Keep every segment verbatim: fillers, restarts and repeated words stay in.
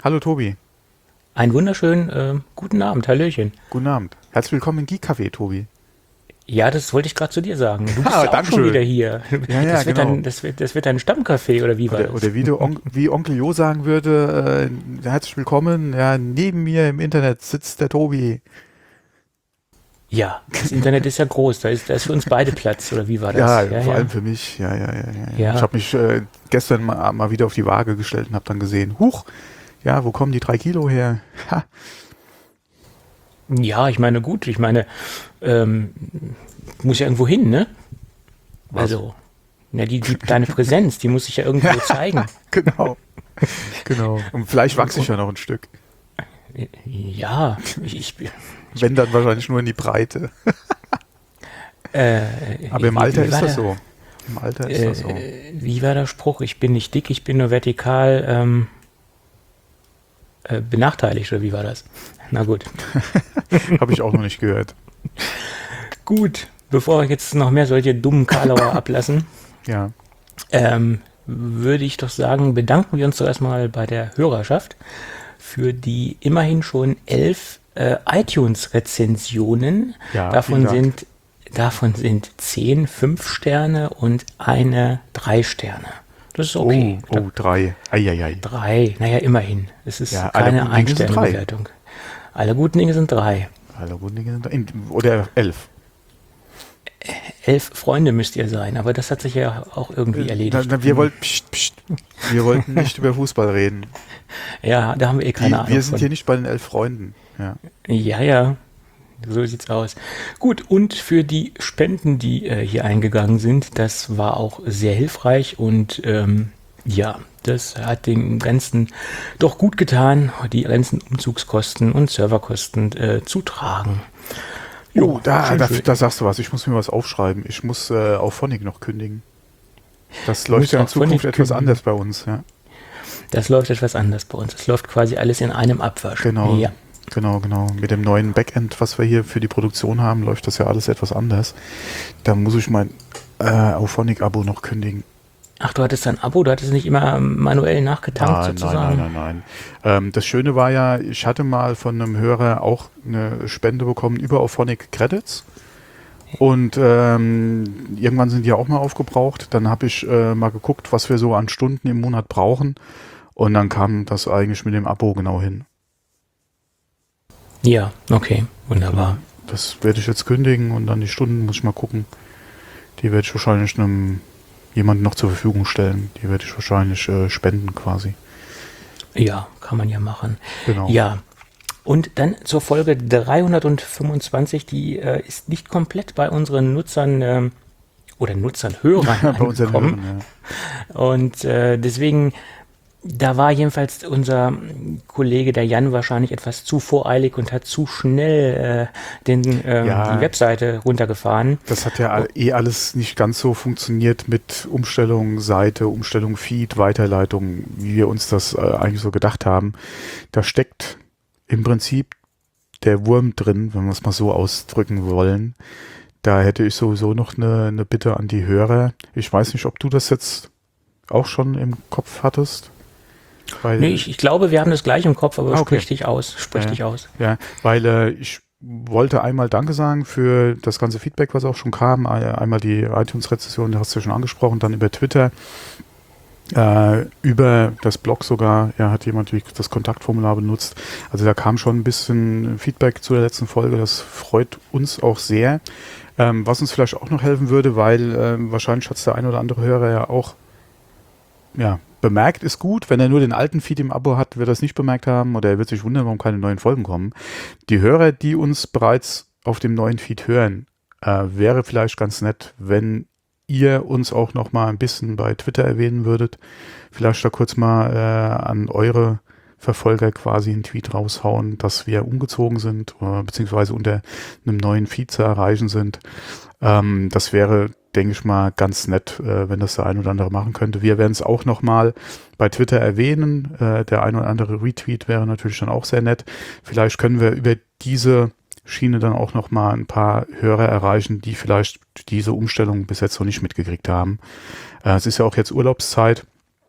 Hallo Tobi. Einen wunderschönen äh, guten Abend, Hallöchen. Guten Abend. Herzlich willkommen im Geek Café, Tobi. Ja, das wollte ich gerade zu dir sagen. Du bist Ha, ja auch schon wieder Dankeschön. hier. Ja, ja, Das wird genau. dein, das wird, das wird dein Stammcafé, oder wie war Oder, das? oder wie, du On wie Onkel Jo sagen würde, äh, herzlich willkommen. Ja, neben mir im Internet sitzt der Tobi. Ja, das Internet ist ja groß, da ist, da ist für uns beide Platz, oder wie war Ja, das? Ja, vor allem ja. für mich. Ja, ja, ja, ja. ja. Ich Ja, habe mich äh, gestern mal, mal wieder auf die Waage gestellt und habe dann gesehen, huch, ja, wo kommen die drei Kilo her? Ha, ja, ich meine, gut, ich meine, ähm, muss ja irgendwo hin, ne? was? Also, ja, die, die, deine Präsenz, die muss sich ja irgendwo zeigen. Genau, genau. Und vielleicht wachse ich ja noch ein Stück. Ja, ich, ich, Wenn dann wahrscheinlich nur in die Breite. äh, Aber im wie, Alter wie war ist das der, so. Im Alter ist das so. äh, wie war der Spruch? Ich bin nicht dick, ich bin nur vertikal, ähm, äh, benachteiligt, oder wie war das? Na gut. Habe ich auch noch nicht gehört. Gut, bevor wir jetzt noch mehr solche dummen Karlauer ablassen, Ja. ähm, würde ich doch sagen, bedanken wir uns doch erstmal bei der Hörerschaft für die immerhin schon elf äh, iTunes-Rezensionen. Ja, vielen Davon Dank. sind, davon sind zehn fünf Sterne und eine drei Sterne. Das ist okay. Oh, oh, drei. Eieiei. Drei, naja, immerhin. Es ist Ja, alle keine guten Dinge sind drei. Ein-Sterne-Bewertung. Alle guten Dinge sind drei. Alle guten Dinge sind drei. Oder elf. Elf Freunde müsst ihr sein, aber das hat sich ja auch irgendwie Äh, erledigt. na, na, wir, wollten, pst, pst, wir wollten nicht über Fußball reden. Ja, da haben wir eh Die, keine Ahnung wir sind von. hier nicht bei den elf Freunden. Ja. Ja, ja, so sieht's aus. Gut, und für die Spenden, die äh, hier eingegangen sind, das war auch sehr hilfreich und ähm, ja, das hat dem Ganzen doch gut getan, die ganzen Umzugskosten und Serverkosten äh, zu tragen. Oh, Jo, da, schön, da, schön. da sagst du was. Ich muss mir was aufschreiben. Ich muss äh, auf Phonic noch kündigen. Das Du läuft musst ja in auch von Zukunft nicht etwas kündigen. anders bei uns. Ja. Das läuft etwas anders bei uns. Das läuft quasi alles in einem Abwasch. Genau, Ja. genau, genau. Mit dem neuen Backend, was wir hier für die Produktion haben, läuft das ja alles etwas anders. Da muss ich mein äh, Auphonic-Abo noch kündigen. Ach, du hattest ein Abo, du hattest nicht immer manuell nachgetankt Nein, nein, sozusagen? nein, nein, nein. Ähm, das Schöne war ja, ich hatte mal von einem Hörer auch eine Spende bekommen über Auphonic Credits. Und ähm, irgendwann sind die auch mal aufgebraucht. Dann habe ich äh, mal geguckt, was wir so an Stunden im Monat brauchen. Und dann kam das eigentlich mit dem Abo genau hin. Ja, okay, wunderbar. Das werde ich jetzt kündigen und dann die Stunden muss ich mal gucken. Die werde ich wahrscheinlich einem jemanden noch zur Verfügung stellen. Die werde ich wahrscheinlich äh, spenden quasi. Ja, kann man ja machen. Genau. Ja, und dann zur Folge dreihundertfünfundzwanzig, die äh, ist nicht komplett bei unseren Nutzern ähm, oder Nutzern, Hörern Bei unseren angekommen. Hörern, ja. Und äh, deswegen, da war jedenfalls unser Kollege, der Jan, wahrscheinlich etwas zu voreilig und hat zu schnell äh, den, ähm, Ja. die Webseite runtergefahren. Das hat ja all- eh alles nicht ganz so funktioniert mit Umstellung Seite, Umstellung Feed, Weiterleitung, wie wir uns das äh, eigentlich so gedacht haben. Da steckt im Prinzip der Wurm drin, wenn wir es mal so ausdrücken wollen. Da hätte ich sowieso noch eine, eine Bitte an die Hörer. Ich weiß nicht, ob du das jetzt auch schon im Kopf hattest. Weil, Nee, ich, ich glaube, wir haben das gleich im Kopf, aber Ah, okay. sprich dich aus, sprich Ja. dich aus. Ja, weil äh, ich wollte einmal Danke sagen für das ganze Feedback, was auch schon kam. Ein- Einmal die iTunes-Rezession, da hast du ja schon angesprochen, dann über Twitter, äh, über das Blog sogar, ja, hat jemand wie das Kontaktformular benutzt. Also da kam schon ein bisschen Feedback zu der letzten Folge, das freut uns auch sehr. Ähm, was uns vielleicht auch noch helfen würde, weil ähm, wahrscheinlich hat es der ein oder andere Hörer ja auch ja, bemerkt ist gut. Wenn er nur den alten Feed im Abo hat, wird er es nicht bemerkt haben oder er wird sich wundern, warum keine neuen Folgen kommen. Die Hörer, die uns bereits auf dem neuen Feed hören, äh, wäre vielleicht ganz nett, wenn ihr uns auch noch mal ein bisschen bei Twitter erwähnen würdet. Vielleicht da kurz mal äh, an eure Verfolger quasi einen Tweet raushauen, dass wir umgezogen sind oder beziehungsweise unter einem neuen Feed zu erreichen sind. Ähm, das wäre, denke ich mal, ganz nett, äh, wenn das der ein oder andere machen könnte. Wir werden es auch nochmal bei Twitter erwähnen. Äh, der ein oder andere Retweet wäre natürlich dann auch sehr nett. Vielleicht können wir über diese Schiene dann auch nochmal ein paar Hörer erreichen, die vielleicht diese Umstellung bis jetzt noch nicht mitgekriegt haben. Äh, es ist ja auch jetzt Urlaubszeit.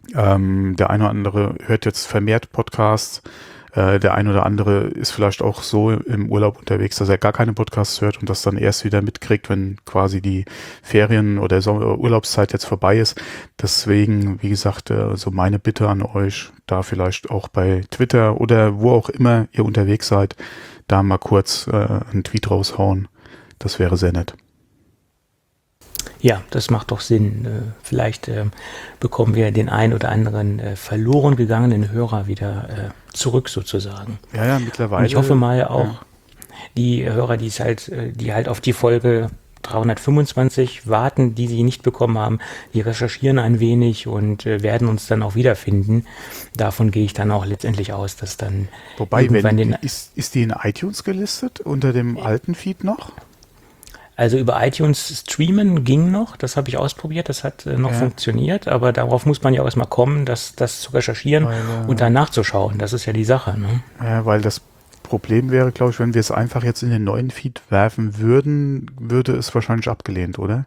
Ähm, der eine oder andere hört jetzt vermehrt Podcasts. Äh, der eine oder andere ist vielleicht auch so im Urlaub unterwegs, dass er gar keine Podcasts hört und das dann erst wieder mitkriegt, wenn quasi die Ferien- oder Sommer- Urlaubszeit jetzt vorbei ist. Deswegen, wie gesagt, äh, so meine Bitte an euch, da vielleicht auch bei Twitter oder wo auch immer ihr unterwegs seid, da mal kurz äh, einen Tweet raushauen. Das wäre sehr nett. Ja, das macht doch Sinn. Äh, vielleicht äh, bekommen wir den ein oder anderen äh, verloren gegangenen Hörer wieder äh, zurück sozusagen. Ja, ja, mittlerweile. Und ich hoffe mal auch, ja. die Hörer, die es halt, äh, die halt auf die Folge dreihundertfünfundzwanzig warten, die sie nicht bekommen haben, die recherchieren ein wenig und äh, werden uns dann auch wiederfinden. Davon gehe ich dann auch letztendlich aus, dass dann Wobei, irgendwann wenn, den, ist, ist die in iTunes gelistet unter dem alten Feed noch? also über iTunes streamen ging noch, das habe ich ausprobiert, das hat äh, noch Ja. funktioniert, aber darauf muss man ja auch erstmal kommen, das, das zu recherchieren Weil, äh, und dann nachzuschauen. Das ist ja die Sache. Ne? Ja, weil das Problem wäre, glaube ich, wenn wir es einfach jetzt in den neuen Feed werfen würden, würde es wahrscheinlich abgelehnt, oder?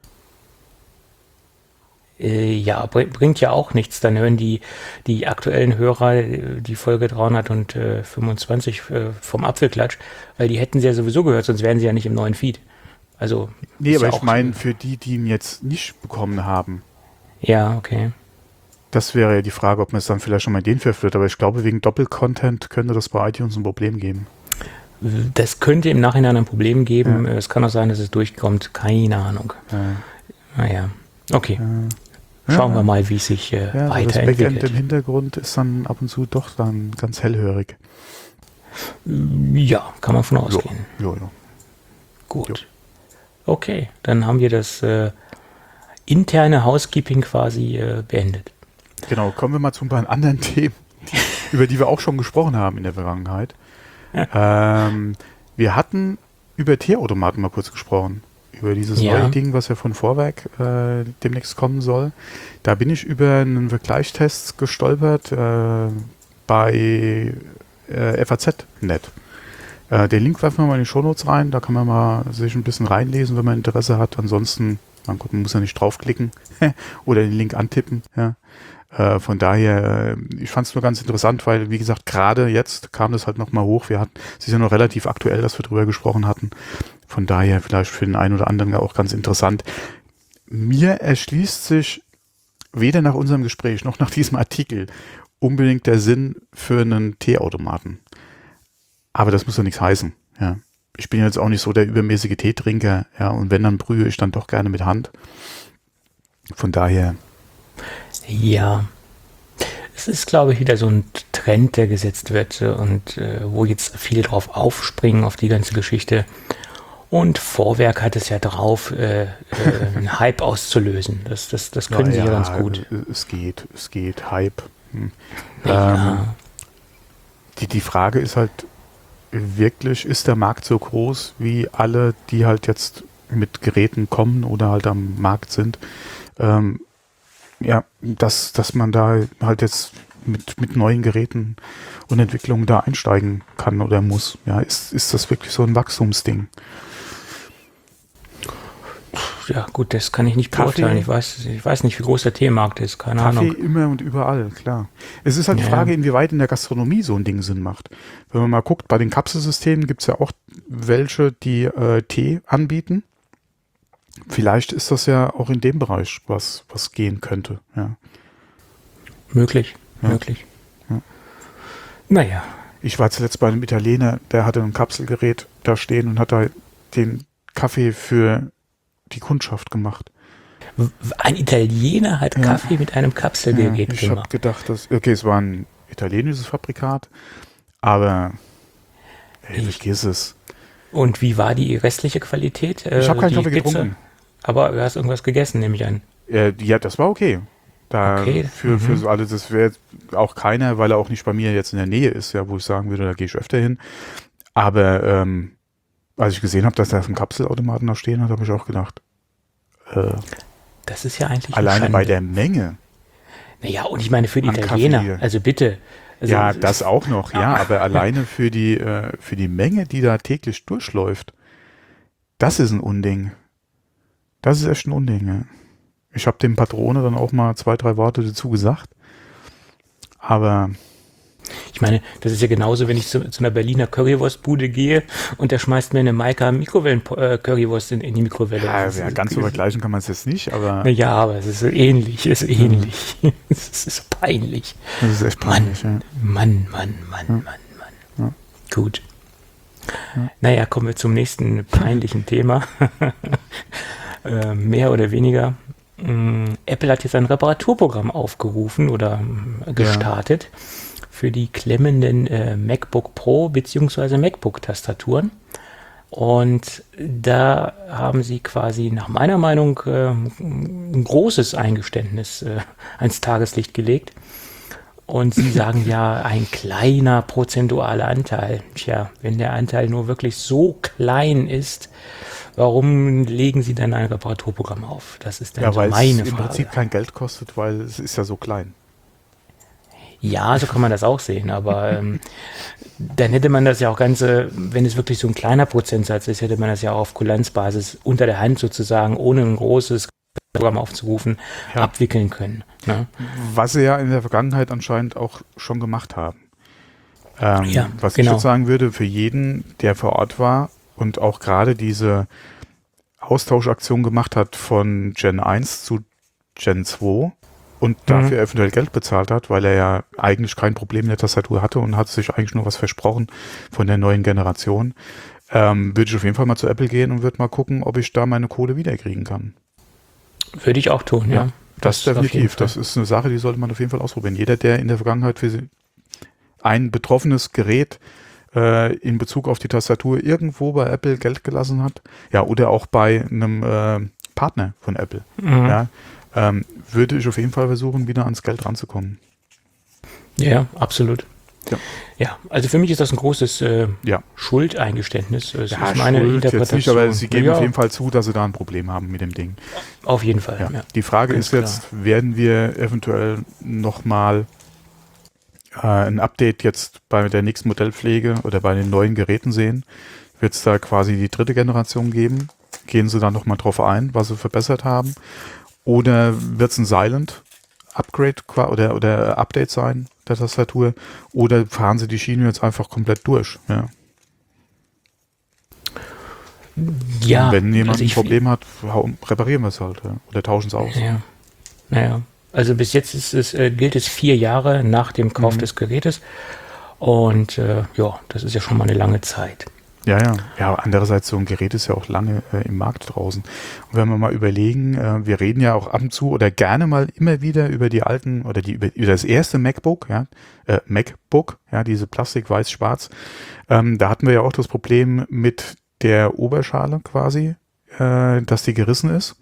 Äh, ja, br- bringt ja auch nichts. Dann hören die, die aktuellen Hörer äh, die Folge dreihundertfünfundzwanzig äh, vom Apfelklatsch, weil die hätten sie ja sowieso gehört, sonst wären sie ja nicht im neuen Feed. Also, Nee, ist aber ja ich auch- meine, für die, die ihn jetzt nicht bekommen haben, Ja, okay. das wäre ja die Frage, ob man es dann vielleicht schon mal den verführt. Aber ich glaube, wegen Doppelcontent könnte das bei iTunes ein Problem geben. Das könnte im Nachhinein ein Problem geben. Es kann auch sein, dass es durchkommt. Keine Ahnung. Äh, Naja, okay. Ja. Schauen Ja. wir mal, wie es sich äh, ja, so das Backend weiterentwickelt. im Hintergrund ist dann ab und zu doch dann ganz hellhörig. Ja, kann man von ausgehen. Jo, jo. Gut. Jo. Okay, dann haben wir das äh, interne Housekeeping quasi äh, beendet. Genau, kommen wir mal zu ein paar anderen Themen, die, über die wir auch schon gesprochen haben in der Vergangenheit. ähm, wir hatten über Teeautomaten mal kurz gesprochen. Über dieses Ja. neue Ding, was ja von Vorwerk äh, demnächst kommen soll. Da bin ich über einen Vergleichstest gestolpert äh, bei äh, F A Z Punkt net. Äh, den Link werfen wir mal in die Shownotes rein. Da kann man mal sich ein bisschen reinlesen, wenn man Interesse hat. Ansonsten, man, gut, man muss ja nicht draufklicken oder den Link antippen. Ja. Äh, von daher, äh, ich fand es nur ganz interessant, weil, wie gesagt, gerade jetzt kam das halt nochmal hoch. Wir hatten, es ist ja noch relativ aktuell, dass wir drüber gesprochen hatten. Von daher vielleicht für den einen oder anderen auch ganz interessant. Mir erschließt sich weder nach unserem Gespräch noch nach diesem Artikel unbedingt der Sinn für einen Teeautomaten. Aber das muss ja nichts heißen. Ja. Ich bin jetzt auch nicht so der übermäßige Teetrinker. Ja, und wenn, dann brühe ich dann doch gerne mit Hand. Von daher. Ja, es ist, glaube ich, wieder so ein Trend, der gesetzt wird äh, und äh, wo jetzt viele drauf aufspringen, auf die ganze Geschichte. Und Vorwerk hat es ja drauf, äh, äh, einen Hype auszulösen. Das, das, das können sie ja ganz gut. äh, Es geht, es geht. Hype. Hm. Ja. Ähm, die, die Frage ist halt wirklich, ist der Markt so groß, wie alle, die halt jetzt mit Geräten kommen oder halt am Markt sind? Ähm, ja, dass, dass man da halt jetzt mit, mit neuen Geräten und Entwicklungen da einsteigen kann oder muss. Ja, ist, ist das wirklich so ein Wachstumsding? Ja, gut, das kann ich nicht Kaffee? beurteilen. Ich weiß, ich weiß nicht, wie groß der Teemarkt ist. Keine Kaffee Ahnung. immer und überall, klar. Es ist halt die Ja. Frage, inwieweit in der Gastronomie so ein Ding Sinn macht. Wenn man mal guckt, bei den Kapselsystemen gibt es ja auch welche, die äh, Tee anbieten. Vielleicht ist das ja auch in dem Bereich was, was gehen könnte. Ja. Möglich, Ja. möglich. Ja. Naja, Ich war zuletzt bei einem Italiener, der hatte ein Kapselgerät da stehen und hat da den Kaffee für die Kundschaft gemacht. w- ein Italiener hat Ja. Kaffee mit einem Kapselgerät Ja, ich habe gemacht. gedacht, dass, okay, es war ein italienisches Fabrikat, aber ey, Ich- vergiss es. Und wie war die restliche Qualität? Ich habe Äh, keinen die Kaffee Pizza? getrunken. Aber du hast irgendwas gegessen, nehme ich an. Äh, ja, das war okay. Da Okay, für, für mhm. so alle, das wäre auch keiner, weil er auch nicht bei mir jetzt in der Nähe ist, ja, wo ich sagen würde, da gehe ich öfter hin. Aber ähm, als ich gesehen habe, dass da ein Kapselautomaten da stehen hat, habe ich auch gedacht, äh, Das ist ja eigentlich eine alleine Schande. bei der Menge. Naja, und ich meine für die An Italiener, Kaffee. also bitte. Also, Ja, das auch noch, ja, aber alleine für die, äh, für die Menge, die da täglich durchläuft, das ist ein Unding. Das ist echt ein Unding, ja. Ich habe dem Patrone dann auch mal zwei, drei Worte dazu gesagt. Aber ich meine, das ist ja genauso, wenn ich zu, zu einer Berliner Currywurstbude gehe und der schmeißt mir eine Maika Mikrowellen-Currywurst in, in die Mikrowelle. ja, Das ja, ist, ganz so vergleichen kann man es jetzt nicht, aber ja, aber es ist so ähnlich, es ist ähnlich. Es ist peinlich. das ist echt peinlich. Mann, Ja. Mann, Mann, Mann, Mann, Mann. Ja. Gut. Naja, kommen wir zum nächsten peinlichen Thema. äh, mehr oder weniger. Ähm, Apple hat jetzt ein Reparaturprogramm aufgerufen oder äh, gestartet ja. für die klemmenden äh, MacBook Pro bzw. MacBook-Tastaturen. Und da haben sie quasi nach meiner Meinung äh, ein großes Eingeständnis äh, ans Tageslicht gelegt. Und sie sagen ja, ein kleiner prozentualer Anteil. Tja, wenn der Anteil nur wirklich so klein ist, warum legen sie dann ein Reparaturprogramm auf? Das ist dann ja, so weil meine es im Frage. Prinzip kein Geld kostet, weil es ist ja so klein. Ja, so kann man das auch sehen, aber ähm, dann hätte man das ja auch Ganze, wenn es wirklich so ein kleiner Prozentsatz ist, hätte man das ja auch auf Kulanzbasis unter der Hand sozusagen, ohne ein großes Programm aufzurufen, ja. abwickeln können. Ne? Was sie ja in der Vergangenheit anscheinend auch schon gemacht haben. Ähm, ja, was genau. ich jetzt sagen würde, für jeden, der vor Ort war und auch gerade diese Austauschaktion gemacht hat von Gen eins zu Gen zwei und dafür mhm. eventuell Geld bezahlt hat, weil er ja eigentlich kein Problem mit der Tastatur hatte und hat sich eigentlich nur was versprochen von der neuen Generation, ähm, würde ich auf jeden Fall mal zu Apple gehen und würde mal gucken, ob ich da meine Kohle wiederkriegen kann. Würde ich auch tun, ja. ja das, das definitiv. Das ist eine Sache, die sollte man auf jeden Fall ausprobieren. Jeder, der in der Vergangenheit für ein betroffenes Gerät äh, in Bezug auf die Tastatur irgendwo bei Apple Geld gelassen hat, ja, oder auch bei einem äh, Partner von Apple, mhm. ja, ähm, würde ich auf jeden Fall versuchen, wieder ans Geld ranzukommen. Ja, absolut. Ja. ja, also für mich ist das ein großes äh, ja. Schuldeingeständnis. Das ja, ist meine Schuld Interpretation. Jetzt nicht, aber sie geben ja. auf jeden Fall zu, dass sie da ein Problem haben mit dem Ding. Auf jeden Fall. Ja. Ja. Die Frage Ganz ist jetzt, klar. werden wir eventuell nochmal äh, ein Update jetzt bei der nächsten Modellpflege oder bei den neuen Geräten sehen? Wird es da quasi die dritte Generation geben? Gehen sie da nochmal drauf ein, was sie verbessert haben? Oder wird es ein Silent Upgrade oder, oder Update sein der Tastatur? Oder fahren sie die Schiene jetzt einfach komplett durch? Ja. Ja, und wenn jemand also ich, ein Problem hat, reparieren wir es halt. Ja. Oder tauschen es aus. Ja. Naja, also bis jetzt ist es, äh, gilt es vier Jahre nach dem Kauf mhm. des Gerätes. Und äh, ja, das ist ja schon mal eine lange Zeit. Ja, ja. Ja, andererseits, so ein Gerät ist ja auch lange äh, im Markt draußen. Und wenn wir mal überlegen, äh, wir reden ja auch ab und zu oder gerne mal immer wieder über die alten oder die über, über das erste MacBook, ja, äh, MacBook, ja, diese Plastik weiß-schwarz. Ähm, da hatten wir ja auch das Problem mit der Oberschale quasi, äh, dass die gerissen ist.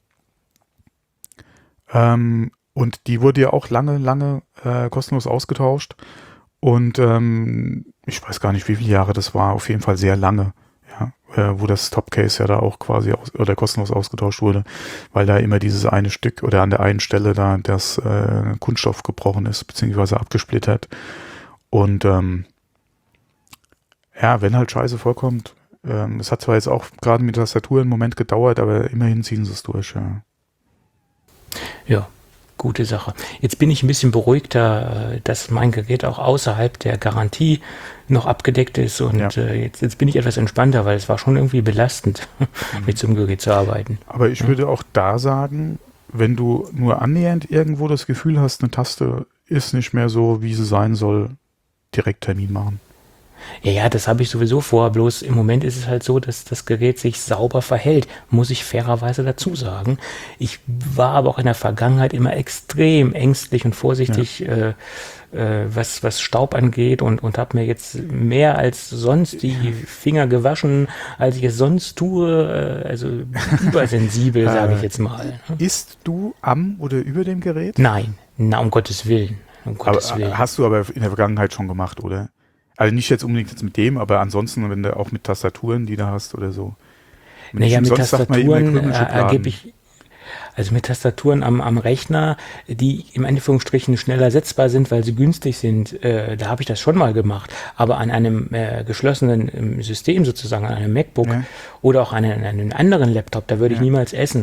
Ähm, und die wurde ja auch lange, lange äh, kostenlos ausgetauscht. Und ähm, ich weiß gar nicht, wie viele Jahre das war, auf jeden Fall sehr lange, ja, äh, wo das Topcase ja da auch quasi aus, oder kostenlos ausgetauscht wurde, weil da immer dieses eine Stück oder an der einen Stelle da das äh, Kunststoff gebrochen ist, beziehungsweise abgesplittert. Und ähm, ja, wenn halt Scheiße vorkommt, ähm, es hat zwar jetzt auch gerade mit der Tastatur einen Moment gedauert, aber immerhin ziehen sie es durch, ja. Ja. Gute Sache. Jetzt bin ich ein bisschen beruhigter, dass mein Gerät auch außerhalb der Garantie noch abgedeckt ist und ja. äh, jetzt, jetzt bin ich etwas entspannter, weil es war schon irgendwie belastend, mhm. mit so einem Gerät zu arbeiten. Aber ich ja. würde auch da sagen, wenn du nur annähernd irgendwo das Gefühl hast, eine Taste ist nicht mehr so, wie sie sein soll, direkt Termin machen. Ja, ja, das habe ich sowieso vor, bloß im Moment ist es halt so, dass das Gerät sich sauber verhält, muss ich fairerweise dazu sagen. Ich war aber auch in der Vergangenheit immer extrem ängstlich und vorsichtig, ja. äh, äh, was, was Staub angeht und, und habe mir jetzt mehr als sonst die Finger gewaschen, als ich es sonst tue, äh, also übersensibel, sage ich jetzt mal. Isst du am oder über dem Gerät? Nein, na, um Gottes Willen. Um Gottes aber, Willen. Hast du aber in der Vergangenheit schon gemacht, oder? Also nicht jetzt unbedingt jetzt mit dem, aber ansonsten, wenn du auch mit Tastaturen, die du hast oder so. Naja, mit Tastaturen äh, ergebe ich, also mit Tastaturen am, am Rechner, die im Anführungsstrichen schneller setzbar sind, weil sie günstig sind, äh, da habe ich das schon mal gemacht. Aber an einem äh, geschlossenen äh, System sozusagen, an einem MacBook ja. oder auch an einem, an einem anderen Laptop, da würde ja. ich niemals essen.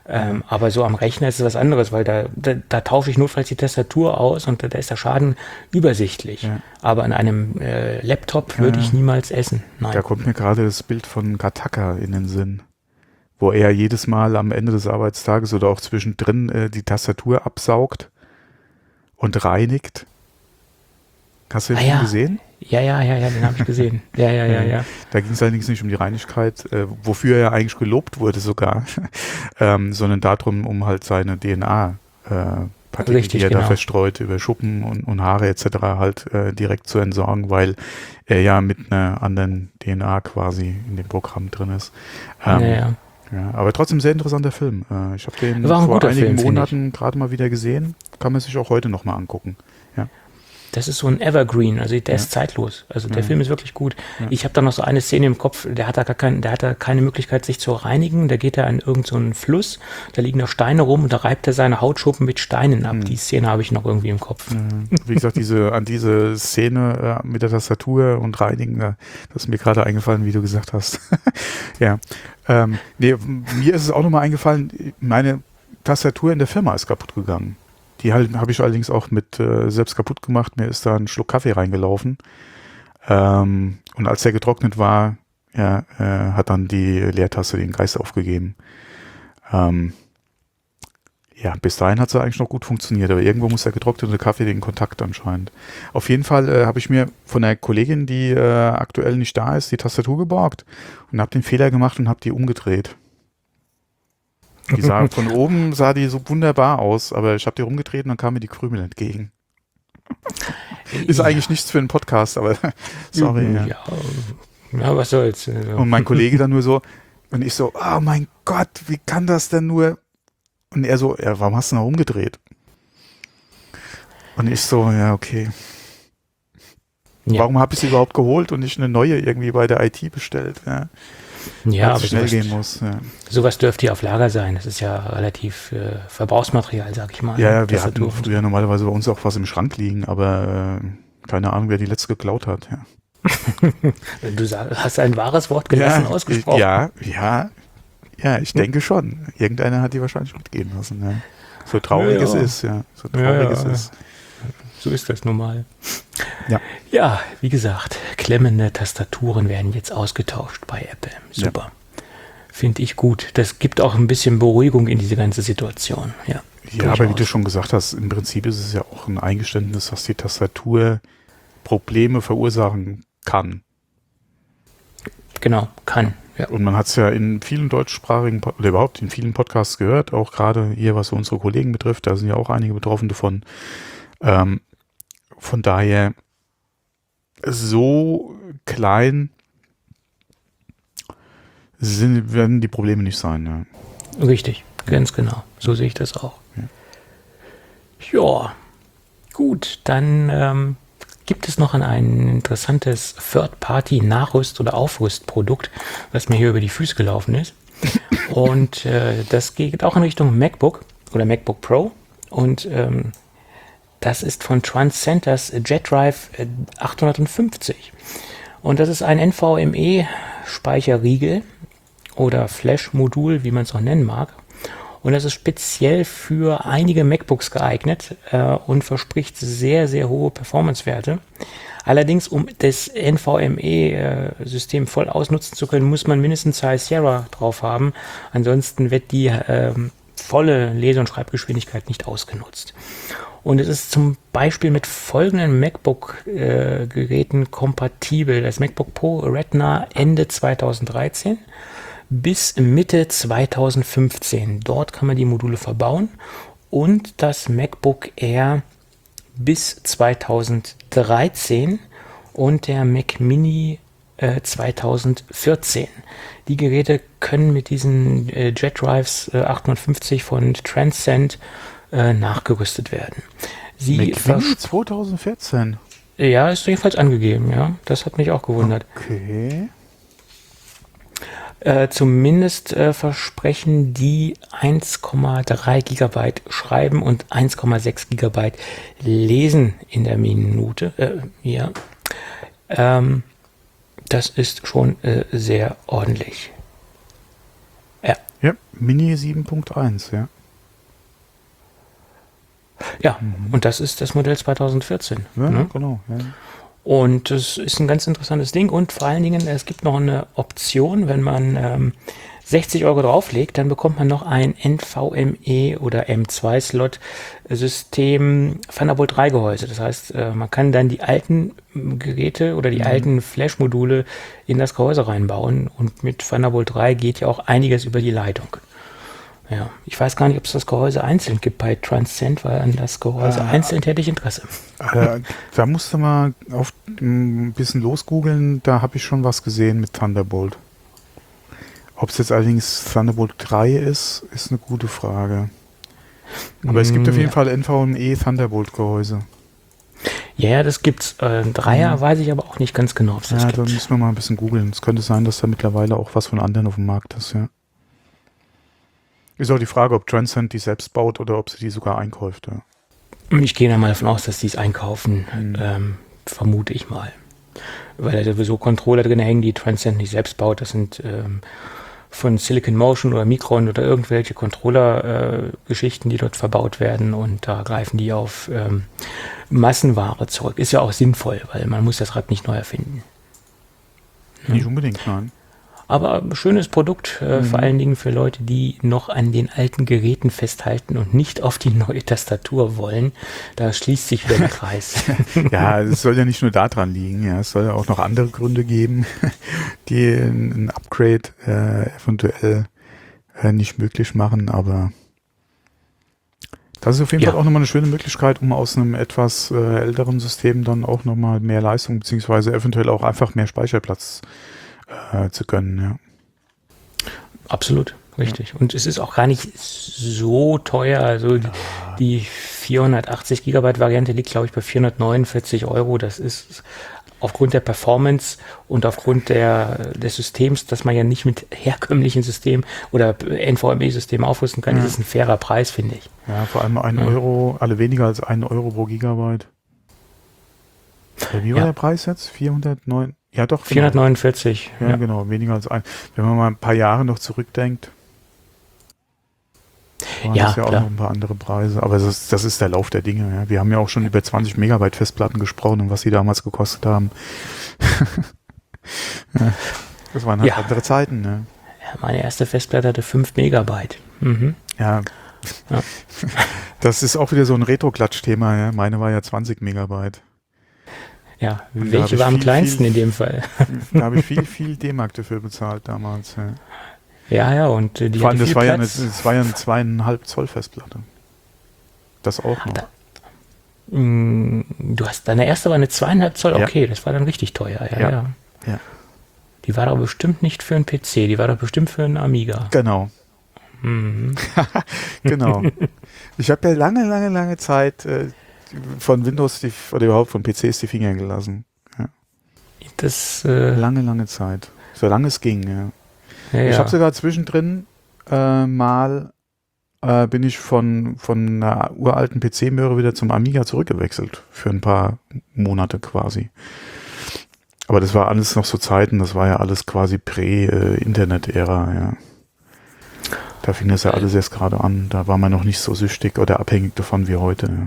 Ähm, aber so am Rechner ist es was anderes, weil da, da, da tausche ich notfalls die Tastatur aus und da, da ist der Schaden übersichtlich. Ja. Aber an einem äh, Laptop würde Ja. ich niemals essen. Nein. Da kommt mir gerade das Bild von Gattaca in den Sinn, wo er jedes Mal am Ende des Arbeitstages oder auch zwischendrin äh, die Tastatur absaugt und reinigt. Hast du den Ah, Film ja. gesehen? Ja, ja, ja, ja, den habe ich gesehen. Ja, ja, ja, ja. Da ging es allerdings nicht um die Reinigkeit, äh, wofür er eigentlich gelobt wurde sogar, ähm, sondern darum, um halt seine D N A äh, Partikel, Richtig, die er genau. da verstreut über Schuppen und, und Haare et cetera halt äh, direkt zu entsorgen, weil er ja mit einer anderen D N A quasi in dem Programm drin ist. Ähm, ja, ja. Ja, aber trotzdem sehr interessanter Film. Äh, ich habe den War ein vor guter einigen Film, finde Monaten gerade mal wieder gesehen. Kann man sich auch heute noch mal angucken. Ja. Das ist so ein Evergreen, also der Ja. ist zeitlos. Also der Ja. Film ist wirklich gut. Ja. Ich habe da noch so eine Szene im Kopf, der hat da gar kein, der hat da keine Möglichkeit, sich zu reinigen. Da geht er an irgendeinen so einen Fluss, da liegen da Steine rum und da reibt er seine Hautschuppen mit Steinen ab. Mhm. Die Szene habe ich noch irgendwie im Kopf. Mhm. Wie gesagt, diese, an diese Szene äh, mit der Tastatur und Reinigen, äh, das ist mir gerade eingefallen, wie du gesagt hast. Ja. Ähm, nee, mir ist es auch nochmal eingefallen, meine Tastatur in der Firma ist kaputt gegangen. Die halt, habe ich allerdings auch mit äh, selbst kaputt gemacht. Mir ist da ein Schluck Kaffee reingelaufen. Ähm, und als der getrocknet war, ja, äh, hat dann die Leertaste den Geist aufgegeben. Ähm, ja, bis dahin hat es eigentlich noch gut funktioniert, aber irgendwo muss der getrocknete Kaffee den Kontakt anscheinend. Auf jeden Fall äh, habe ich mir von einer Kollegin, die äh, aktuell nicht da ist, die Tastatur geborgt und habe den Fehler gemacht und habe die umgedreht. Die sah, von oben sah die so wunderbar aus, aber ich habe die rumgedreht und dann kamen mir die Krümel entgegen. Ist Ja. eigentlich nichts für einen Podcast, aber sorry. Ja. Ja, ja, was soll's. Also. Und mein Kollege dann nur so, und ich so, oh mein Gott, wie kann das denn nur? Und er so, ja, warum hast du noch umgedreht? Und ich so, ja, okay. Ja. Warum habe ich sie überhaupt geholt und nicht eine neue irgendwie bei der I T bestellt? Ja, Ja, weil aber es schnell sowas, gehen muss. Ja, sowas dürfte ja auf Lager sein. Das ist ja relativ äh, Verbrauchsmaterial, sag ich mal. ja, ja wir Tastatur. hatten früher normalerweise bei uns auch was im Schrank liegen, aber äh, keine Ahnung, wer die letzte geklaut hat. Ja. Du sag, hast ein wahres Wort gelassen ja, ausgesprochen. Ja, ja, ja, ich denke schon. Irgendeiner hat die wahrscheinlich mitgehen lassen. Ja. So traurig Ja, es ja. ist, ja. So traurig Ja, es ja. ist. So ist das normal. Ja. Ja, wie gesagt, klemmende Tastaturen werden jetzt ausgetauscht bei Apple. Super. Finde ich gut. Das gibt auch ein bisschen Beruhigung in diese ganze Situation. Ja, Ja, aber wie durchaus. du schon gesagt hast, im Prinzip ist es ja auch ein Eingeständnis, dass die Tastatur Probleme verursachen kann. Genau, kann. Ja. Und man hat es ja in vielen deutschsprachigen, Po- oder überhaupt in vielen Podcasts gehört, auch gerade hier, was so unsere Kollegen betrifft, da sind ja auch einige betroffen davon. Ähm, von daher so klein sind, werden die Probleme nicht sein. Ja. Richtig, ganz genau. So sehe ich das auch. Ja, gut, dann ähm, gibt es noch ein, ein interessantes Third-Party-Nachrüst- oder Aufrüstprodukt, was mir hier über die Füße gelaufen ist. Und äh, das geht auch in Richtung MacBook oder MacBook Pro. Und ähm, das ist von Transcenders JetDrive äh, achthundertfünfzig. Und das ist ein NVMe-Speicherriegel oder Flash-Modul, wie man es auch nennen mag. Und das ist speziell für einige MacBooks geeignet äh, und verspricht sehr, sehr hohe Performance-Werte. Allerdings, um das NVMe-System voll ausnutzen zu können, muss man mindestens High Sierra drauf haben. Ansonsten wird die ähm, volle Lese- und Schreibgeschwindigkeit nicht ausgenutzt. Und es ist zum Beispiel mit folgenden MacBook-Geräten äh, kompatibel. Das MacBook Pro Retina Ende zweitausenddreizehn bis Mitte zweitausendfünfzehn. Dort kann man die Module verbauen. Und das MacBook Air bis zweitausenddreizehn und der Mac Mini äh, zweitausendvierzehn. Die Geräte können mit diesen äh, JetDrives äh, achthundertfünfzig von Transcend äh, nachgerüstet werden. Sie Mac Mini vers- zweitausendvierzehn. ja, ist jedenfalls angegeben, ja. Das hat mich auch gewundert. Okay. Äh, zumindest äh, versprechen die eins Komma drei Gigabyte schreiben und eins Komma sechs Gigabyte lesen in der Minute. Äh, ja. Ähm, das ist schon äh, sehr ordentlich. Ja. Ja, Mini sieben Punkt eins, ja. Ja, mhm. Und das ist das Modell zweitausendvierzehn. Ja, ne? genau. Ja. Und das ist ein ganz interessantes Ding. Und vor allen Dingen, es gibt noch eine Option, wenn man ähm, sechzig Euro drauflegt, dann bekommt man noch ein N V M e oder M zwei Slot System Thunderbolt drei Gehäuse. Das heißt, äh, man kann dann die alten Geräte oder die mhm. alten Flash-Module in das Gehäuse reinbauen. Und mit Thunderbolt drei geht ja auch einiges über die Leitung. Ja, ich weiß gar nicht, ob es das Gehäuse einzeln gibt bei Transcend, weil an das Gehäuse äh, einzeln hätte ich Interesse. Äh, da musst du mal auf, ein bisschen losgoogeln, da habe ich schon was gesehen mit Thunderbolt. Ob es jetzt allerdings Thunderbolt drei ist, ist eine gute Frage. Aber mm, es gibt auf jeden ja. Fall N V M e Thunderbolt Gehäuse. Ja, ja, das gibt's. Äh, Dreier mhm. weiß ich aber auch nicht ganz genau, ob es das ja, gibt. Ja, da müssen wir mal ein bisschen googeln. Es könnte sein, dass da mittlerweile auch was von anderen auf dem Markt ist, ja. Ist auch die Frage, ob Transcend die selbst baut oder ob sie die sogar einkauft. Ja. Ich gehe da mal davon aus, dass die es einkaufen, mhm. ähm, vermute ich mal. Weil da sowieso Controller drin hängen, die Transcend nicht selbst baut. Das sind ähm, von Silicon Motion oder Micron oder irgendwelche Controller-Geschichten, äh, die dort verbaut werden. Und da greifen die auf ähm, Massenware zurück. Ist ja auch sinnvoll, weil man muss das Rad nicht neu erfinden. Nicht hm. unbedingt, nein. Aber ein schönes Produkt, äh, mhm. vor allen Dingen für Leute, die noch an den alten Geräten festhalten und nicht auf die neue Tastatur wollen. Da schließt sich wieder der Kreis. Ja, es soll ja nicht nur daran liegen. Ja, es soll ja auch noch andere Gründe geben, die ein Upgrade äh, eventuell äh, nicht möglich machen. Aber das ist auf jeden ja. Fall auch nochmal eine schöne Möglichkeit, um aus einem etwas äh, älteren System dann auch nochmal mehr Leistung beziehungsweise eventuell auch einfach mehr Speicherplatz Äh, zu können, ja. Absolut, richtig. Ja. Und es ist auch gar nicht so teuer. Also ja. die vierhundertachtzig Gigabyte Variante liegt, glaube ich, bei vierhundertneunundvierzig Euro. Das ist aufgrund der Performance und aufgrund der, des Systems, dass man ja nicht mit herkömmlichen Systemen oder N V M e-Systemen aufrüsten kann, ja. ist es ein fairer Preis, finde ich. Ja, vor allem ein ja. Euro, alle weniger als ein Euro pro Gigabyte. Wie war ja. der Preis jetzt? vierhundertneun? Ja, doch. Genau. vierhundertneunundvierzig. Ja, ja, genau. Weniger als ein. Wenn man mal ein paar Jahre noch zurückdenkt, waren ja, das ja klar. auch noch ein paar andere Preise. Aber das ist, das ist der Lauf der Dinge. Ja. Wir haben ja auch schon über zwanzig Megabyte Festplatten gesprochen und was sie damals gekostet haben. ja, das waren halt ja. andere Zeiten. Ne? Ja, meine erste Festplatte hatte fünf Megabyte. Mhm. Ja. ja. Das ist auch wieder so ein Retro-Klatsch-Thema. Ja. Meine war ja zwanzig Megabyte. Ja, und welche war am kleinsten viel, in dem Fall? Da habe ich viel, viel D-Mark dafür bezahlt damals. Ja, ja, ja und äh, die Vor allem, das war, ja eine, Platz. das war ja eine zweieinhalb Zoll Festplatte. Das auch noch. Da, mh, du hast, deine erste war eine zweieinhalb Zoll, okay, ja. das war dann richtig teuer. Ja, ja. ja. ja. Die war doch bestimmt nicht für einen P C, die war doch bestimmt für einen Amiga. Genau. Mhm. genau. Ich habe ja lange, lange, lange Zeit äh, von Windows die, oder überhaupt von P Cs die Finger gelassen. Ja. Das äh lange, lange Zeit. Solange es ging, ja. ja ich ja. habe sogar zwischendrin äh, mal äh, bin ich von, von einer uralten P C-Möhre wieder zum Amiga zurückgewechselt. Für ein paar Monate quasi. Aber das war alles noch so Zeiten, das war ja alles quasi Prä-Internet-Ära, ja. Da fing das ja alles erst gerade an. Da war man noch nicht so süchtig oder abhängig davon wie heute, ja.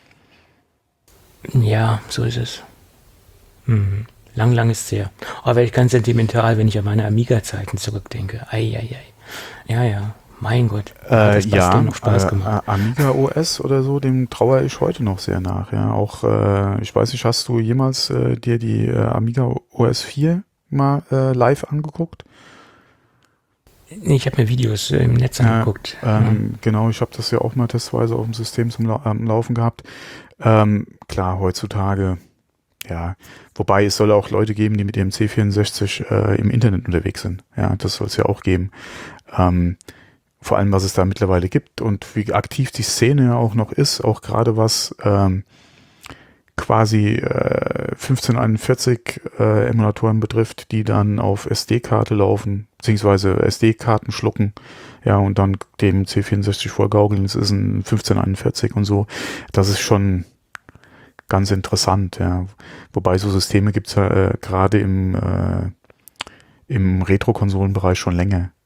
Ja, so ist es. Mhm. Lang, lang ist es her. Aber werde ich ganz sentimental, wenn ich an meine Amiga-Zeiten zurückdenke. Eieiei. Ja, ja. Mein Gott. Äh, das ja, noch Spaß gemacht. Äh, Amiga O S oder so, dem trauere ich heute noch sehr nach. Ja, auch, äh, ich weiß nicht, hast du jemals äh, dir die äh, Amiga O S vier mal äh, live angeguckt? Ich habe mir Videos äh, im Netz angeguckt. Äh, ähm, ja. Genau, ich habe das ja auch mal testweise auf dem System zum La- am Laufen gehabt. Ähm, klar, heutzutage, ja, wobei es soll auch Leute geben, die mit ihrem C vierundsechzig äh, im Internet unterwegs sind. Ja, das soll es ja auch geben. Ähm, vor allem, was es da mittlerweile gibt und wie aktiv die Szene ja auch noch ist, auch gerade was ähm, quasi äh, fünfzehnhunderteinundvierzig äh, Emulatoren betrifft, die dann auf S D-Karte laufen, beziehungsweise S D-Karten schlucken, ja, und dann dem C vierundsechzig vorgaukeln, es ist ein fünfzehnhunderteinundvierzig und so. Das ist schon ganz interessant, ja. Wobei so Systeme gibt es ja äh, gerade im, äh, im Retro-Konsolenbereich schon länger.